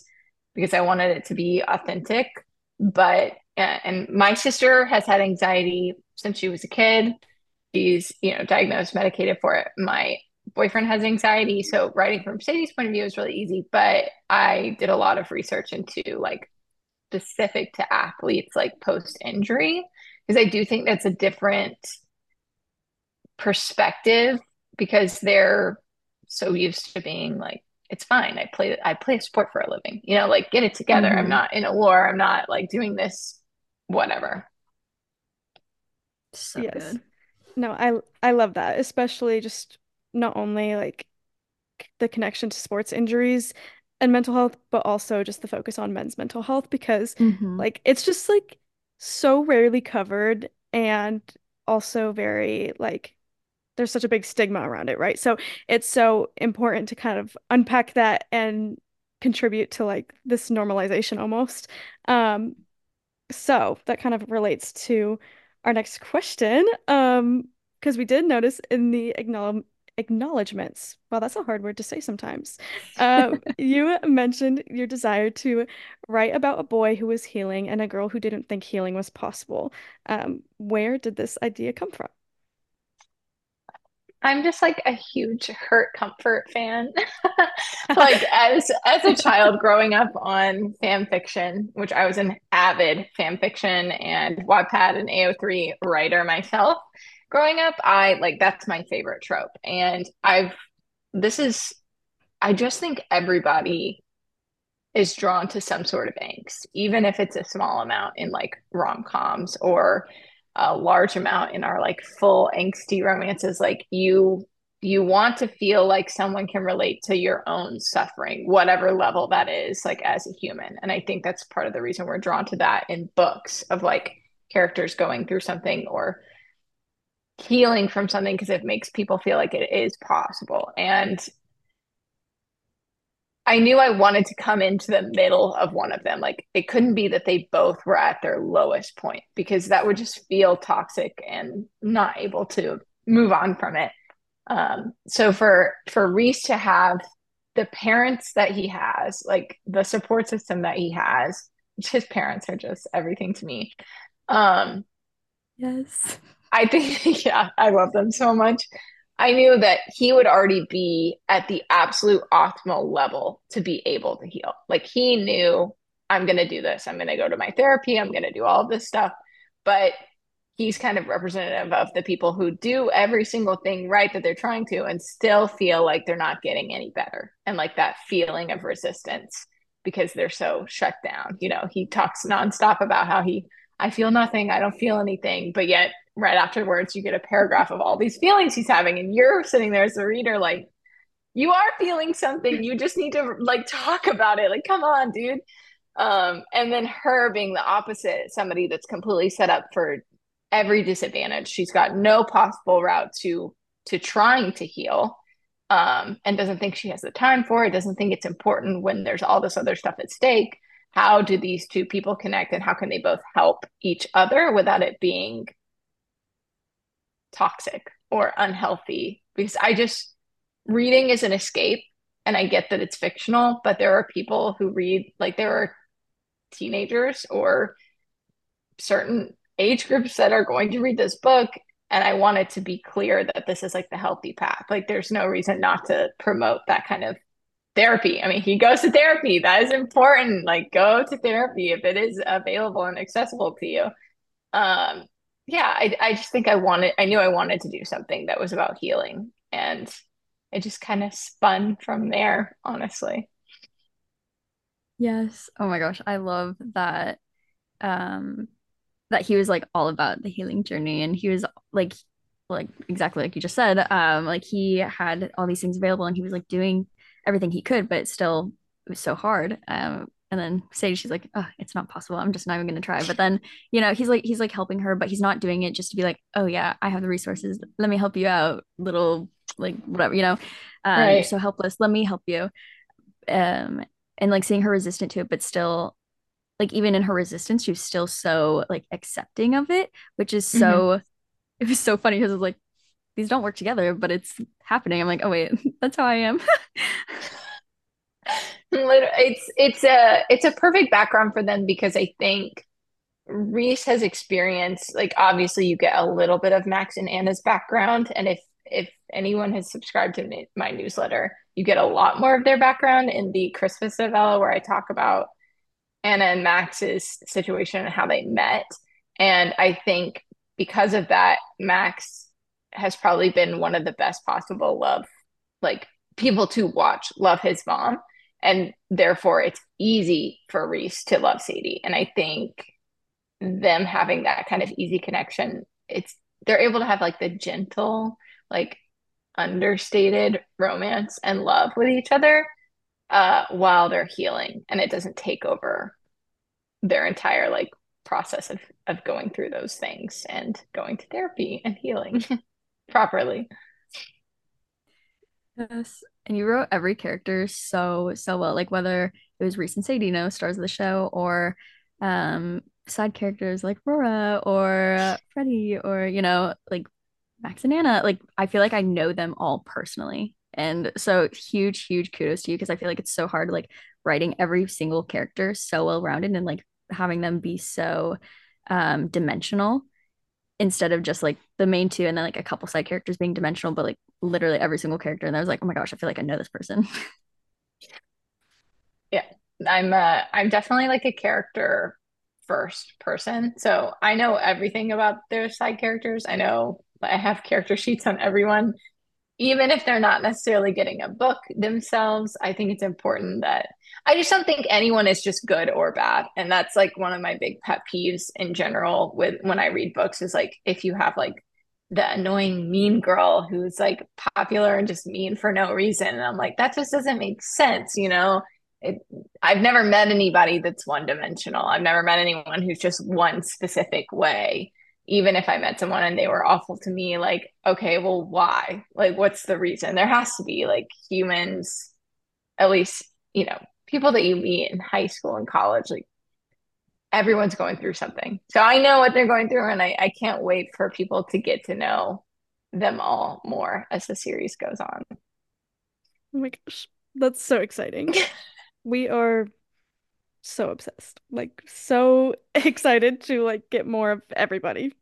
S4: because I wanted it to be authentic. But uh, and my sister has had anxiety since she was a kid. She's, you know, diagnosed, medicated for it. My boyfriend has anxiety, so writing from Sadie's point of view is really easy. But I did a lot of research into like specific to athletes, like post injury, because I do think that's a different perspective because they're so used to being like, it's fine. I play I play a sport for a living. You know, like get it together. I'm
S3: Mm-hmm.
S4: not in a war. I'm not like doing this, whatever.
S3: So
S2: Yes.
S3: good.
S2: No, I I love that, especially just not only like the connection to sports injuries and mental health, but also just the focus on men's mental health because
S3: Mm-hmm.
S2: like it's just like so rarely covered and also very like there's such a big stigma around it, right? So it's so important to kind of unpack that and contribute to like this normalization almost. Um, so that kind of relates to our next question. Um, because we did notice in the acknowledge acknowledgements, well, that's a hard word to say sometimes. Um, you mentioned your desire to write about a boy who was healing and a girl who didn't think healing was possible. Um, where did this idea come from?
S4: I'm just like a huge Hurt Comfort fan. Like as as a child growing up on fan fiction, which I was an avid fan fiction and Wattpad and A O three writer myself. Growing up, I like that's my favorite trope. And I've this is I just think everybody is drawn to some sort of angst, even if it's a small amount in like rom-coms or a large amount in our like full angsty romances. Like you you want to feel like someone can relate to your own suffering, whatever level that is, like as a human. And I think that's part of the reason we're drawn to that in books of like characters going through something or healing from something because it makes people feel like it is possible. And I knew I wanted to come into the middle of one of them. Like it couldn't be that they both were at their lowest point because that would just feel toxic and not able to move on from it. Um, so for for Reese to have the parents that he has, like the support system that he has, his parents are just everything to me. Um,
S3: Yes.
S4: I think, yeah, I love them so much. I knew that he would already be at the absolute optimal level to be able to heal. Like he knew, I'm going to do this. I'm going to go to my therapy. I'm going to do all this stuff. But he's kind of representative of the people who do every single thing right that they're trying to and still feel like they're not getting any better. And like that feeling of resistance because they're so shut down. You know, he talks nonstop about how he, I feel nothing. I don't feel anything. But yet right afterwards you get a paragraph of all these feelings he's having and you're sitting there as a reader like you are feeling something, you just need to like talk about it, like come on dude. Um and then her being the opposite, somebody that's completely set up for every disadvantage, she's got no possible route to to trying to heal, um and doesn't think she has the time for it, doesn't think it's important when there's all this other stuff at stake. How do these two people connect and how can they both help each other without it being toxic or unhealthy? Because I just reading is an escape and I get that it's fictional, but there are people who read, like there are teenagers or certain age groups that are going to read this book, and I want it to be clear that this is like the healthy path. Like there's no reason not to promote that kind of therapy. I mean, he goes to therapy. That is important. Like go to therapy if it is available and accessible to you. Um, yeah, I, I just think I wanted, I knew I wanted to do something that was about healing. And it just kind of spun from there, honestly.
S3: Yes. Oh my gosh, I love that um that he was like all about the healing journey and he was like like exactly like you just said, um like he had all these things available and he was like doing everything he could, but still it was so hard. Um and then Sadie, she's like, oh, it's not possible. I'm just not even gonna try. But then, you know, he's like he's like helping her, but he's not doing it just to be like, oh yeah, I have the resources. Let me help you out, little like whatever, you know. Um, you're
S4: Right.
S3: so helpless. Let me help you. Um, and like seeing her resistant to it, but still like even in her resistance, she was still so like accepting of it, which is
S4: Mm-hmm.
S3: so it was so funny because it's like these don't work together, but it's happening. I'm like, oh wait, that's how I am.
S4: lit- it's it's a it's a perfect background for them because I think Reese has experienced like obviously you get a little bit of Max and Anna's background, and if if anyone has subscribed to me, my newsletter, you get a lot more of their background in the Christmas novella where I talk about Anna and Max's situation and how they met. And I think because of that, Max has probably been one of the best possible love, like people to watch love his mom. And therefore, it's easy for Reese to love Sadie. And I think them having that kind of easy connection, it's they're able to have like the gentle, like understated romance and love with each other uh, while they're healing, and it doesn't take over their entire like process of of going through those things and going to therapy and healing properly.
S3: Yes. And you wrote every character so, so well. Like whether it was Reese and Sadie, you know, stars of the show, or um side characters like Rora or uh, Freddie, or you know, like Max and Anna. Like I feel like I know them all personally. And so huge, huge kudos to you because I feel like it's so hard like writing every single character so well rounded and like having them be so um dimensional instead of just like the main two and then like a couple side characters being dimensional, but like literally every single character. And I was like, oh my gosh, I feel like I know this person.
S4: Yeah, I'm uh I'm definitely like a character first person. So I know everything about their side characters. I know I have character sheets on everyone. Even if they're not necessarily getting a book themselves, I think it's important that I just don't think anyone is just good or bad. And that's like one of my big pet peeves in general with when I read books is like if you have like the annoying mean girl who's like popular and just mean for no reason. And I'm like, that just doesn't make sense, you know? It, I've never met anybody that's one dimensional. I've never met anyone who's just one specific way. Even if I met someone and they were awful to me, like, okay, well, why? Like, what's the reason? There has to be like humans, at least, you know, people that you meet in high school and college, like everyone's going through something. So I know what they're going through, and I, I can't wait for people to get to know them all more as the series goes on.
S2: Oh my gosh, that's so exciting. We are so obsessed, like so excited to like get more of everybody.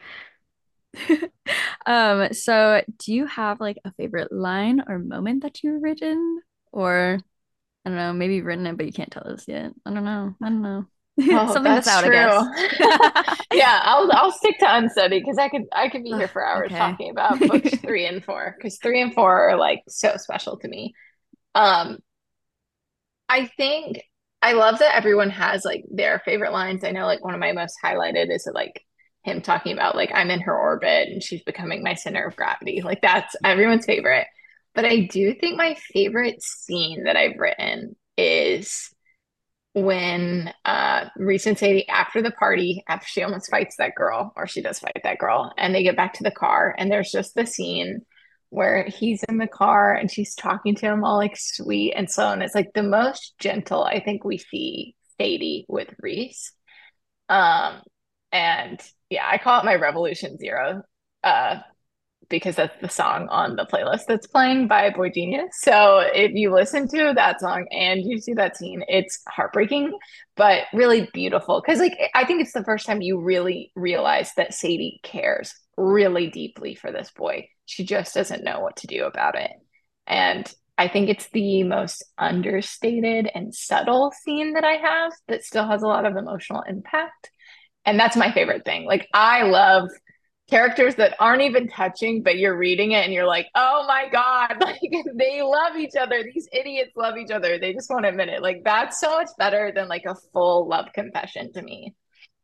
S3: Um, so do you have like a favorite line or moment that you've written? Or I don't know, maybe you've written it, but you can't tell us yet. I don't know. I don't know.
S4: Oh,
S3: Something that's
S4: that's
S3: out, I
S4: true.
S3: guess.
S4: Yeah, I'll I'll stick to unstudied because I could I could be
S3: Ugh,
S4: here for hours
S3: okay.
S4: talking about books three and four because three and four are like so special to me. Um, I think I love that everyone has like their favorite lines. I know like one of my most highlighted is like him talking about like I'm in her orbit and she's becoming my center of gravity. Like that's everyone's favorite. But I do think my favorite scene that I've written is when uh Reese and Sadie after the party, after she almost fights that girl, or she does fight that girl, and they get back to the car, and there's just the scene where he's in the car and she's talking to him all like sweet and slow, and it's like the most gentle I think we see Sadie with Reese. Um, and yeah, I call it my Revolution Zero. Uh, because that's the song on the playlist that's playing by Boy Genius. So if you listen to that song and you see that scene, it's heartbreaking, but really beautiful. Because like I think it's the first time you really realize that Sadie cares really deeply for this boy. She just doesn't know what to do about it. And I think it's the most understated and subtle scene that I have that still has a lot of emotional impact. And that's my favorite thing. Like I love characters that aren't even touching, but you're reading it and you're like, oh my God, like they love each other. These idiots love each other. They just won't admit it. Like that's so much better than like a full love confession to me.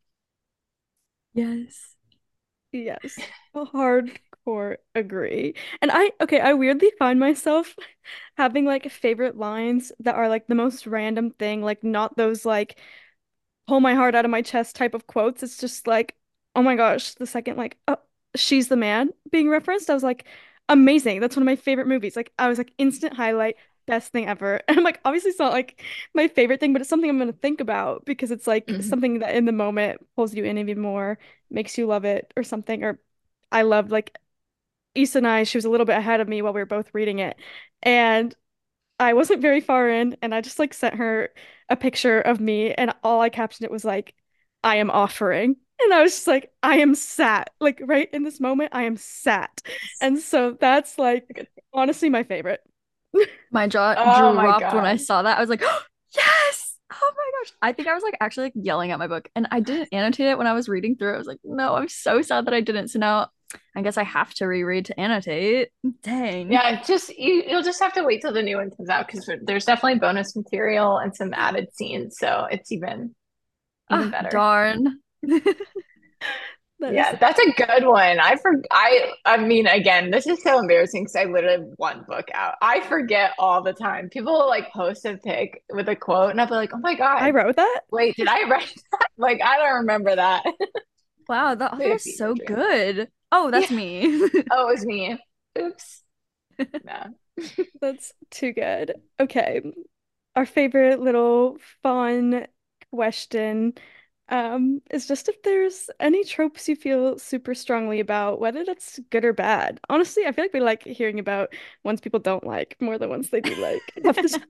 S3: Yes.
S2: Yes, a hardcore agree. And I, okay, I weirdly find myself having like favorite lines that are like the most random thing, like not those like pull my heart out of my chest type of quotes. It's just like, oh my gosh, the second like, oh, she's the man being referenced, I was like, amazing. That's one of my favorite movies. Like, I was like, instant highlight, best thing ever. And I'm like, obviously, it's not like my favorite thing, but it's something I'm gonna think about because it's like
S4: Mhm.
S2: something that in the moment pulls you in even more, makes you love it or something. Or I loved like Issa and I, she was a little bit ahead of me while we were both reading it. And I wasn't very far in, and I just like sent her a picture of me, and all I captioned it was like, I am offering. And I was just like, I am sat. Like right in this moment, I am sat. And so that's like honestly my favorite.
S3: My jaw
S4: Oh my
S3: dropped when I
S4: God.
S3: saw that. I was like, oh, yes! Oh my gosh. I think I was like actually like yelling at my book and I didn't annotate it when I was reading through. I was like, no, I'm so sad that I didn't. So now I guess I have to reread to annotate. Dang.
S4: Yeah, just you, you'll just have to wait till the new one comes out because there's definitely bonus material and some added scenes, so it's even even
S3: Ah,
S4: better.
S3: darn.
S2: That is
S4: Yeah, that's a good one. I for I I mean, again, this is so embarrassing because I literally have one book out. I forget all the time. People will like post a pic with a quote, and I'll be like, "Oh my
S2: I
S4: God,
S2: wrote that.
S4: wait, did I write that?" Like, I don't remember that.
S3: Wow, the author
S4: Like a
S3: was
S4: fever
S3: so
S4: dream.
S3: good. Oh,
S4: Yeah.
S3: that's me.
S4: Oh, it was me. Oops. No.
S2: That's too good. Okay. Our favorite little fun question um is just if there's any tropes you feel super strongly about, whether that's good or bad. Honestly, I feel like we like hearing about ones people don't like more than ones they do like. Have this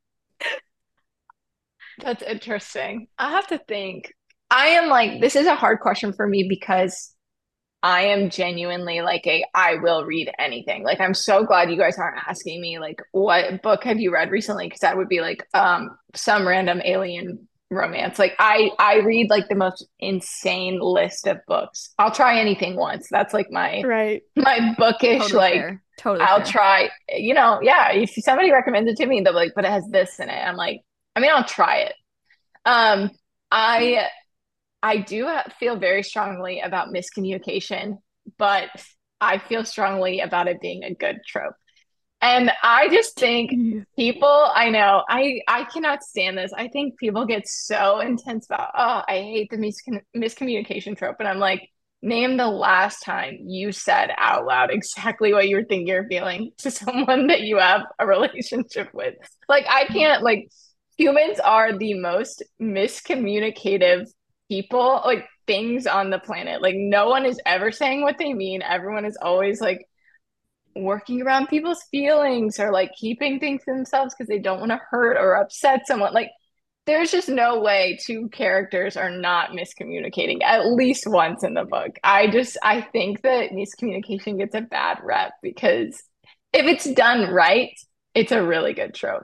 S4: That's interesting. I have to think. I am like, this is a hard question for me because I am genuinely like a I will read anything. Like I'm so glad you guys aren't asking me like what book have you read recently? Because that would be like um some random alien romance. Like I I read like the most insane list of books. I'll try anything once. That's like my
S2: right.
S4: my bookish
S3: Totally
S4: like
S3: fair. Totally
S4: I'll
S3: fair.
S4: try, you know, yeah, if somebody recommends it to me, they'll be like, but it has this in it. I'm like, I mean, I'll try it. Um, I I do feel very strongly about miscommunication, but I feel strongly about it being a good trope. And I just think
S3: Yeah.
S4: people, I know, I I cannot stand this. I think people get so intense about, oh, I hate the miscom miscommunication trope. And I'm like, name the last time you said out loud exactly what you were thinking or feeling to someone that you have a relationship with. Like, I can't, like, humans are the most miscommunicative people, like, things on the planet. Like, no one is ever saying what they mean. Everyone is always like, working around people's feelings or like keeping things to themselves because they don't want to hurt or upset someone. Like, there's just no way two characters are not miscommunicating at least once in the book. I just, I think that miscommunication gets a bad rep because if it's done right, it's a really good trope.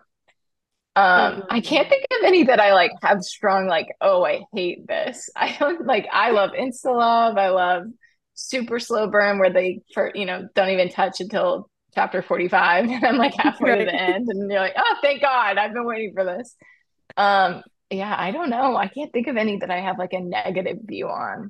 S4: Um, I can't
S2: Agreed.
S4: think of any that I like have strong like, oh, I hate this. I don't like I love insta love. I love super slow burn where they for you know don't even touch until chapter forty-five and I'm like halfway to
S2: Right.
S4: the end and you're like, oh thank God, I've been waiting for this. Um, yeah, I don't know. I can't think of any that I have like a negative view on.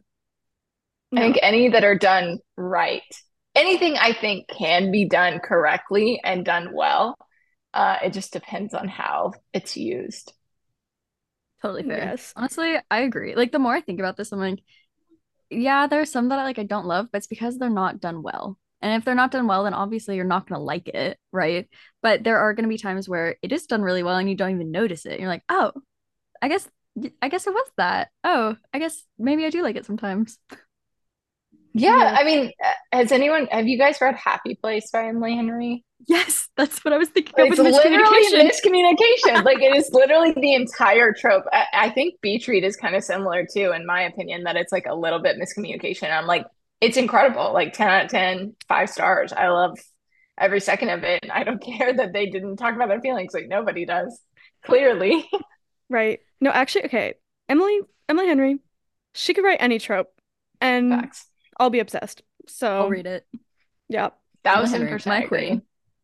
S4: I
S2: No.
S4: think any that are done right. Anything I think can be done correctly and done well. Uh, it just depends on how it's used.
S3: Totally fair.
S2: Yes.
S3: Honestly, I agree. Like the more I think about this, I'm like, yeah, there's some that I like I don't love, but it's because they're not done well. And if they're not done well, then obviously you're not gonna like it, right? But there are gonna be times where it is done really well and you don't even notice it. You're like, oh, I guess I guess it was that. Oh, I guess maybe I do like it sometimes.
S4: Yeah,
S2: Yeah.
S4: I mean, uh, has anyone, have you guys read Happy Place by Emily Henry?
S3: Yes, that's what I was thinking of with
S4: It's literally
S3: miscommunication.
S4: miscommunication. Like it is literally the entire trope. I, I think Beach Read is kind of similar too, in my opinion, that it's like a little bit miscommunication. I'm like, it's incredible. Like ten out of ten, five stars. I love every second of it. And I don't care that they didn't talk about their feelings. Like nobody does, clearly.
S2: Right. No, actually, okay. Emily Emily Henry, she could write any trope and
S4: Facts.
S2: I'll be obsessed.
S3: I'll
S2: So,
S3: read it.
S2: yeah.
S3: Emily
S4: Thousand
S3: Henry, my
S4: percent agree.
S3: queen.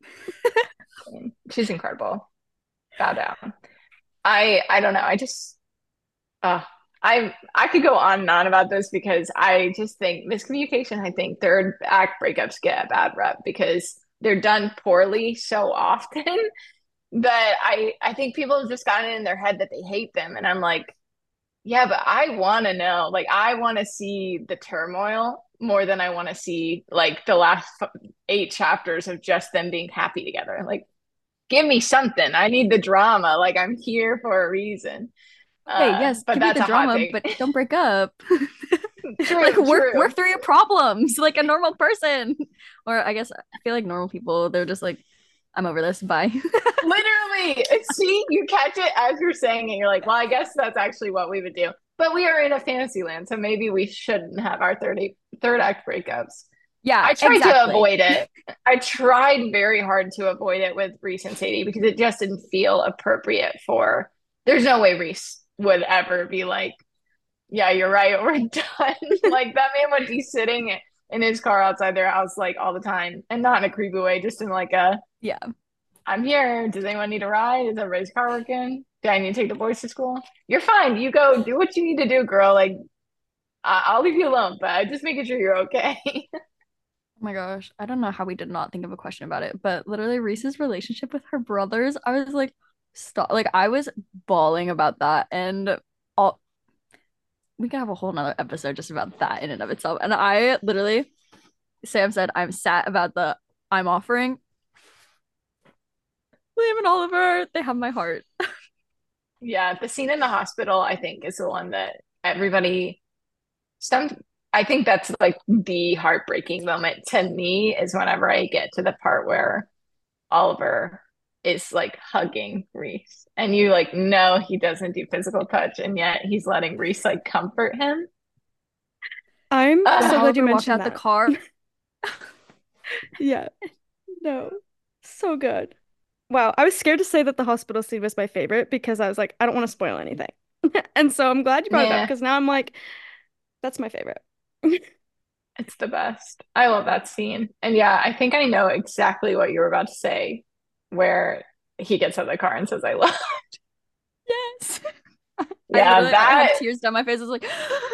S4: She's incredible. Bow down. I I don't know. I just uh I I could go on and on about this because I just think miscommunication, I think third act breakups get a bad rep because they're done poorly so often that I I think people have just gotten in their head that they hate them. And I'm like, yeah, but I want to know. Like I want to see the turmoil more than I want to see like the last f- eight chapters of just them being happy together. Like give me something. I need the drama. Like I'm here for a reason.
S3: Okay,
S4: Uh,
S3: yes,
S4: but
S3: give me
S4: that's
S3: the
S4: a hot
S3: drama,
S4: take.
S3: but don't break up. Like
S4: True,
S3: work
S4: true.
S3: work through your problems like a normal person. Or I guess I feel like normal people, they're just like I'm over this. Bye.
S4: Literally, see, you catch it as you're saying it. You're like, well, I guess that's actually what we would do. But we are in a fantasy land, so maybe we shouldn't have our third third act breakups.
S3: Yeah,
S4: I tried to
S3: exactly.
S4: avoid it. I tried very hard to avoid it with Reese and Sadie because it just didn't feel appropriate for. There's no way Reese would ever be like, yeah, you're right, we're done. Like that man would be sitting in his car outside their house like all the time, and not in a creepy way, just in like a,
S3: Yeah.
S4: I'm here. Does anyone need a ride? Is everybody's car working? Do I need to take the boys to school? You're fine. You go do what you need to do, girl. Like I- I'll leave you alone, but I'm just making sure you're okay.
S3: Oh my gosh, I don't know how we did not think of a question about it, but literally Reese's relationship with her brothers, I was like, stop. Like, I was bawling about that, and all we could have a whole nother episode just about that in and of itself. And I literally, Sam said, I'm sad about the I'm offering. Liam and Oliver, they have my heart.
S4: Yeah, the scene in the hospital, I think, is the one that everybody some I think that's like the heartbreaking moment to me is whenever I get to the part where Oliver is like hugging Reese and you like know he doesn't do physical touch and yet he's letting Reese like comfort him.
S2: I'm
S3: When
S2: so
S4: Uh,
S2: glad you
S3: Oliver walked
S2: mentioned
S3: out the
S2: that.
S3: car,
S2: Yeah, no, so good. Wow, I was scared to say that the hospital scene was my favorite because I was like, I don't want to spoil anything. And so I'm glad you brought it up
S4: yeah,
S2: because now I'm like, that's my favorite.
S4: it's the best. I love that scene. And yeah, I think I know exactly what you were about to say, where he gets out of the car and says, I love.
S3: yes. I
S4: Yeah,
S3: literally, I
S4: that
S3: had tears down my face. I was like,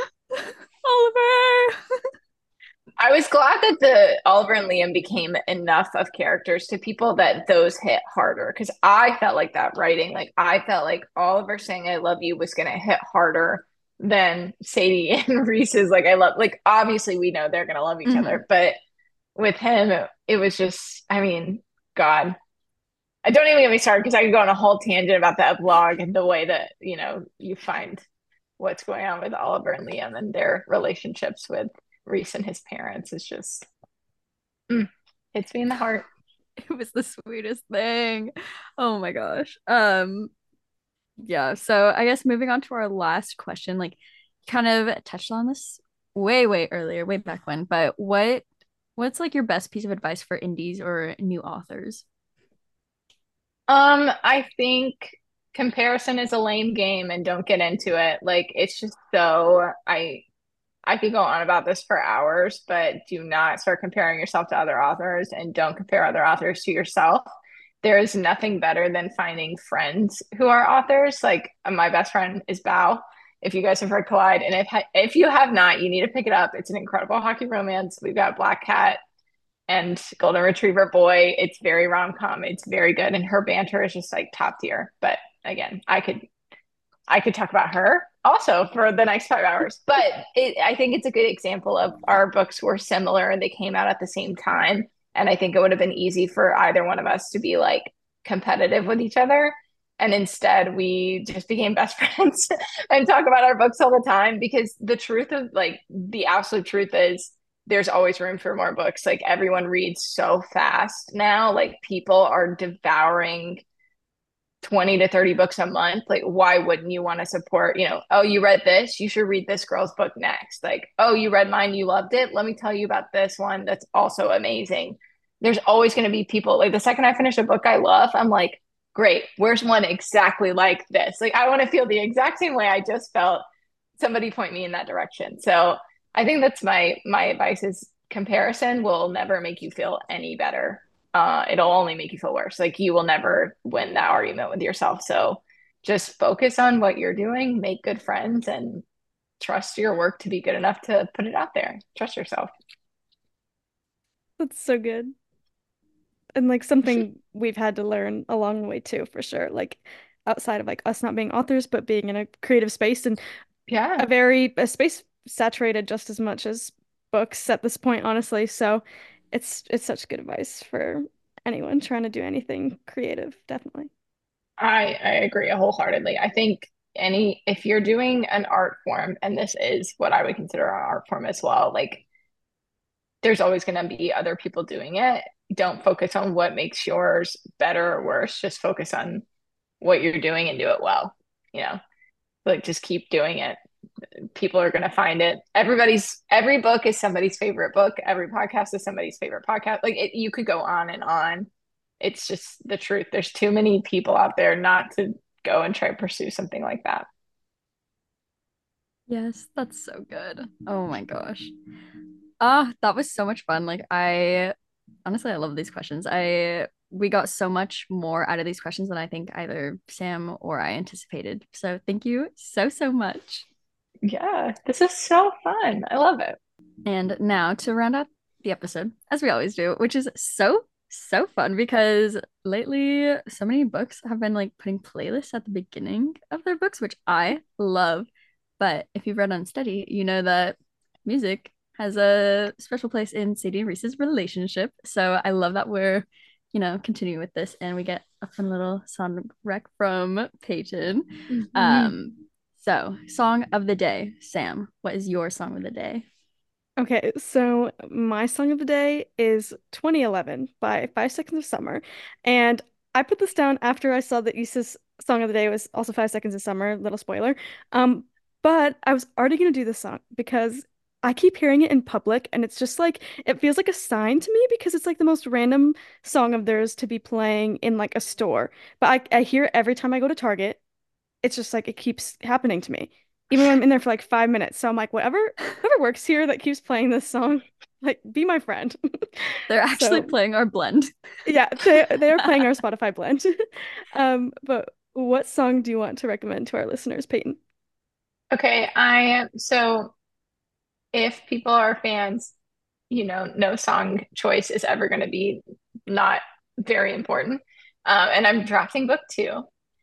S3: Oliver.
S4: I was glad that the Oliver and Liam became enough of characters to people that those hit harder because I felt like that writing. Like I felt like Oliver saying I love you was gonna hit harder than Sadie and Reese's like I love like obviously we know they're gonna love each
S3: Mhm.
S4: other, but with him it, it was just I mean, God. I don't even get me started because I could go on a whole tangent about the epilogue and the way that, you know, you find what's going on with Oliver and Liam and their relationships with Reese and his parents is just mm, hits me in the heart.
S3: It was the sweetest thing. Oh my gosh. Um, yeah, so I guess moving on to our last question, like kind of touched on this way, way earlier, way back when, but what what's like your best piece of advice for indies or new authors?
S4: Um, I think comparison is a lame game and don't get into it. Like it's just so I I could go on about this for hours, but do not start comparing yourself to other authors and don't compare other authors to yourself. There is nothing better than finding friends who are authors. Like uh, my best friend is Bao. If you guys have read Collide, and if if you have not, you need to pick it up. It's an incredible hockey romance. We've got Black Cat and Golden Retriever Boy. It's very rom com. It's very good, and her banter is just like top tier. But again, I could I could talk about her also for the next five hours. But it, I think it's a good example of our books were similar and they came out at the same time. And I think it would have been easy for either one of us to be like competitive with each other. And instead, we just became best friends and talk about our books all the time because the truth of like the absolute truth is there's always room for more books. Like everyone reads so fast now. Like people are devouring twenty to thirty books a month. Like why wouldn't you want to support, you know, oh, you read this, you should read this girl's book next. Like, oh, you read mine, you loved it, let me tell you about this one that's also amazing. There's always going to be people like the second I finish a book I love, I'm like, great, where's one exactly like this? Like I want to feel the exact same way I just felt. Somebody point me in that direction. So I think that's my my advice is comparison will never make you feel any better. Uh, it'll only make you feel worse. Like you will never win that argument with yourself. So just focus on what you're doing, make good friends, and trust your work to be good enough to put it out there. Trust yourself.
S2: That's so good. And like something we've had to learn along the way too, for sure. Like outside of like us not being authors, but being in a creative space and a
S4: Yeah.
S2: very a space saturated just as much as books at this point, honestly. So it's it's such good advice for anyone trying to do anything creative, definitely.
S4: I, I agree wholeheartedly. I think any if you're doing an art form, and this is what I would consider an art form as well, like there's always going to be other people doing it. don't focus on what makes yours better or worse. Just focus on what you're doing and do it well. You know, like just keep doing it. People are going to find it. Everybody's every book is somebody's favorite book. Every podcast is somebody's favorite podcast. Like it, you could go on and on. It's just the truth. There's too many people out there not to go and try to pursue something like that.
S3: Yes, that's so good. Oh my gosh. Ah, that was so much fun. Like I honestly I love these questions. I we got so much more out of these questions than I think either Sam or I anticipated. So thank you so so much.
S4: Yeah, this is so fun. I love it.
S3: And now to round out the episode, as we always do, which is so so fun because lately so many books have been like putting playlists at the beginning of their books, which I love. But if you've read Unsteady, you know that music has a special place in Sadie and Reese's relationship. So I love that we're, you know, continuing with this and we get a fun little song rec from Peyton.
S4: Mhm.
S3: Um, so song of the day, Sam, what is your song of the day?
S2: Okay, so my song of the day is twenty eleven by Five Seconds of Summer. And I put this down after I saw that Issa's song of the day was also Five Seconds of Summer, little spoiler. Um, but I was already gonna do this song because I keep hearing it in public and it's just like it feels like a sign to me because it's like the most random song of theirs to be playing in like a store. But I, I hear it every time I go to Target. It's just like it keeps happening to me. Even when I'm in there for like five minutes. So I'm like, whatever, whoever works here that keeps playing this song, like be my friend.
S3: They're actually
S2: So
S3: playing our blend.
S2: yeah, they they are playing our Spotify blend. Um, but what song do you want to recommend to our listeners, Peyton?
S4: Okay, I so if people are fans, you know, no song choice is ever going to be not very important. Um, and I'm drafting book two.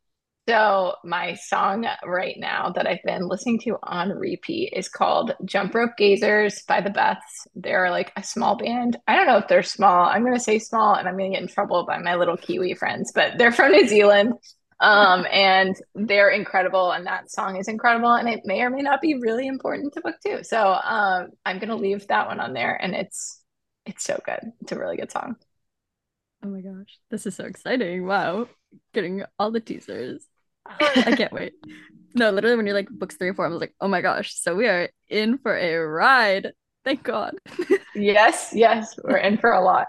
S4: So my song right now that I've been listening to on repeat is called Jump Rope Gazers by the Beths. They're like a small band. I don't know if they're small. I'm going to say small and I'm going to get in trouble by my little Kiwi friends, but they're from New Zealand. Um, and they're incredible, and that song is incredible, and it may or may not be really important to book two. So um, I'm gonna leave that one on there, and it's it's so good. It's a really good song.
S3: Oh my gosh, this is so exciting. Wow. Getting all the teasers. I can't wait. No, literally when you're like books three or four, I was like, oh my gosh. So we are in for a ride. Thank God.
S4: Yes, yes, we're in for a lot.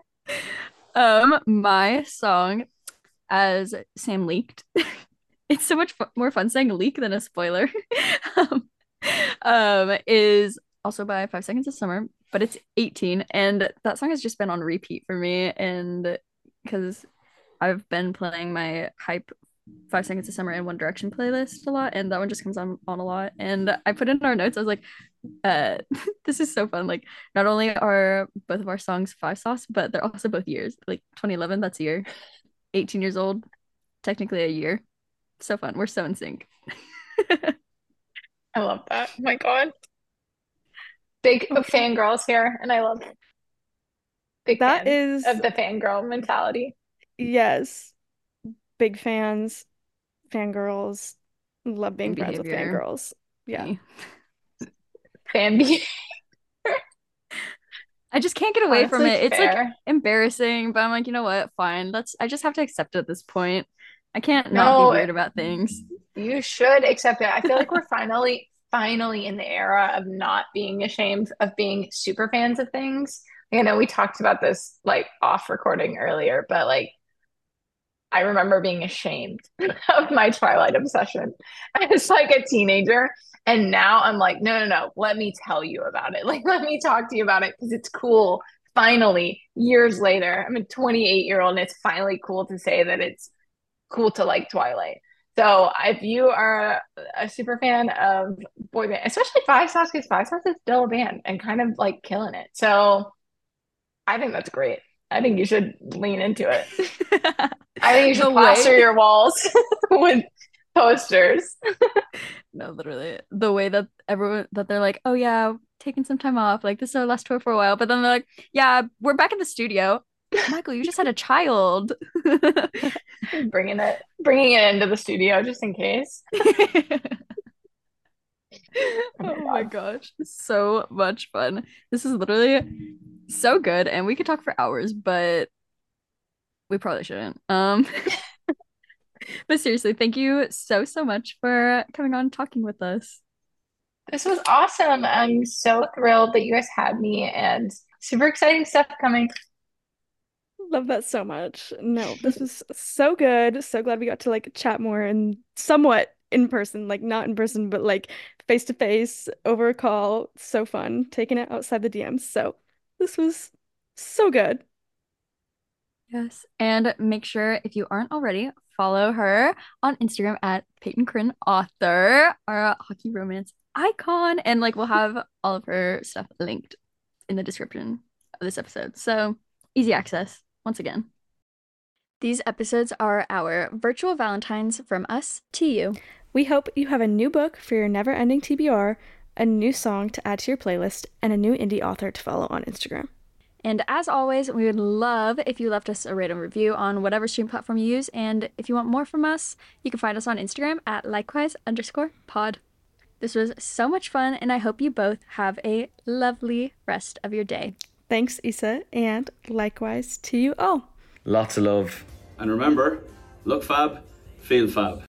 S3: Um, my song, as Sam leaked, it's so much fu- more fun saying leak than a spoiler. um, um, is also by Five Seconds of Summer, but it's eighteen, and that song has just been on repeat for me, and because I've been playing my hype Five Seconds of Summer and One Direction playlist a lot, and that one just comes on on a lot. And I put in our notes, I was like, uh, this is so fun. Like, not only are both of our songs five sauce, but they're also both years. Like twenty eleven, that's a year. eighteen years old, technically a year. So fun. We're so in sync.
S4: I love that. Oh my God. Big
S2: Okay.
S4: fangirls here, and I love big
S2: That
S4: fan
S2: is,
S4: of the fangirl mentality.
S2: yes, big fans, fangirls, love
S3: Same
S2: being friends with
S3: behavior.
S2: fangirls. Yeah.
S3: Me.
S4: Fan be
S3: I just can't get away from
S4: honestly
S3: it. It's like
S4: fair.
S3: embarrassing, but I'm like, you know what? Fine. Let's I just have to accept it at this point. I can't not be
S4: No,
S3: weird about things.
S4: you should accept it. I feel like we're finally, finally in the era of not being ashamed of being super fans of things. You know, we talked about this like off recording earlier, but like I remember being ashamed of my Twilight obsession as like a teenager. And now I'm like, no, no, no, let me tell you about it. Like, let me talk to you about it because it's cool. Finally, years later, I'm a twenty-eight year old and it's finally cool to say that it's cool to like Twilight. So if you are a super fan of boy band, especially Five Sauce, because Five Sauce is still a band and kind of like killing it. So I think that's great. I think you should lean into it. I think you should
S3: The
S4: plaster
S3: way
S4: your walls with posters.
S3: no, literally the way that everyone that they're like, oh yeah, taking some time off, like this is our last tour for a while, but then they're like, yeah, we're back in the studio. Michael, you just had a child.
S4: bringing it, bringing it into the studio just in case. Oh my
S3: Oh my
S4: God.
S3: gosh, so much fun. This is literally So good, and we could talk for hours, but we probably shouldn't. Um, but seriously, thank you so, so much for coming on and talking with us.
S4: This was awesome. I'm so thrilled that you guys had me and super exciting stuff coming.
S2: Love that so much. No, this was so good. So glad we got to like chat more and somewhat in person, like not in person, but like face to face over a call. So fun taking it outside the D Ms. So this was so good.
S3: Yes. And make sure, if you aren't already, follow her on Instagram at Peyton Crin Author, our hockey romance icon. And like we'll have all of her stuff linked in the description of this episode. So easy access once again. These episodes are our virtual Valentines from us to you.
S2: We hope you have a new book for your never ending T B R, a new song to add to your playlist, and a new indie author to follow on Instagram.
S3: And as always, we would love if you left us a rate and review on whatever stream platform you use. And if you want more from us, you can find us on Instagram at likewise underscore pod. This was so much fun, and I hope you both have a lovely rest of your day.
S2: Thanks, Issa, and likewise to you all.
S1: Lots of love. And remember, look fab, feel fab.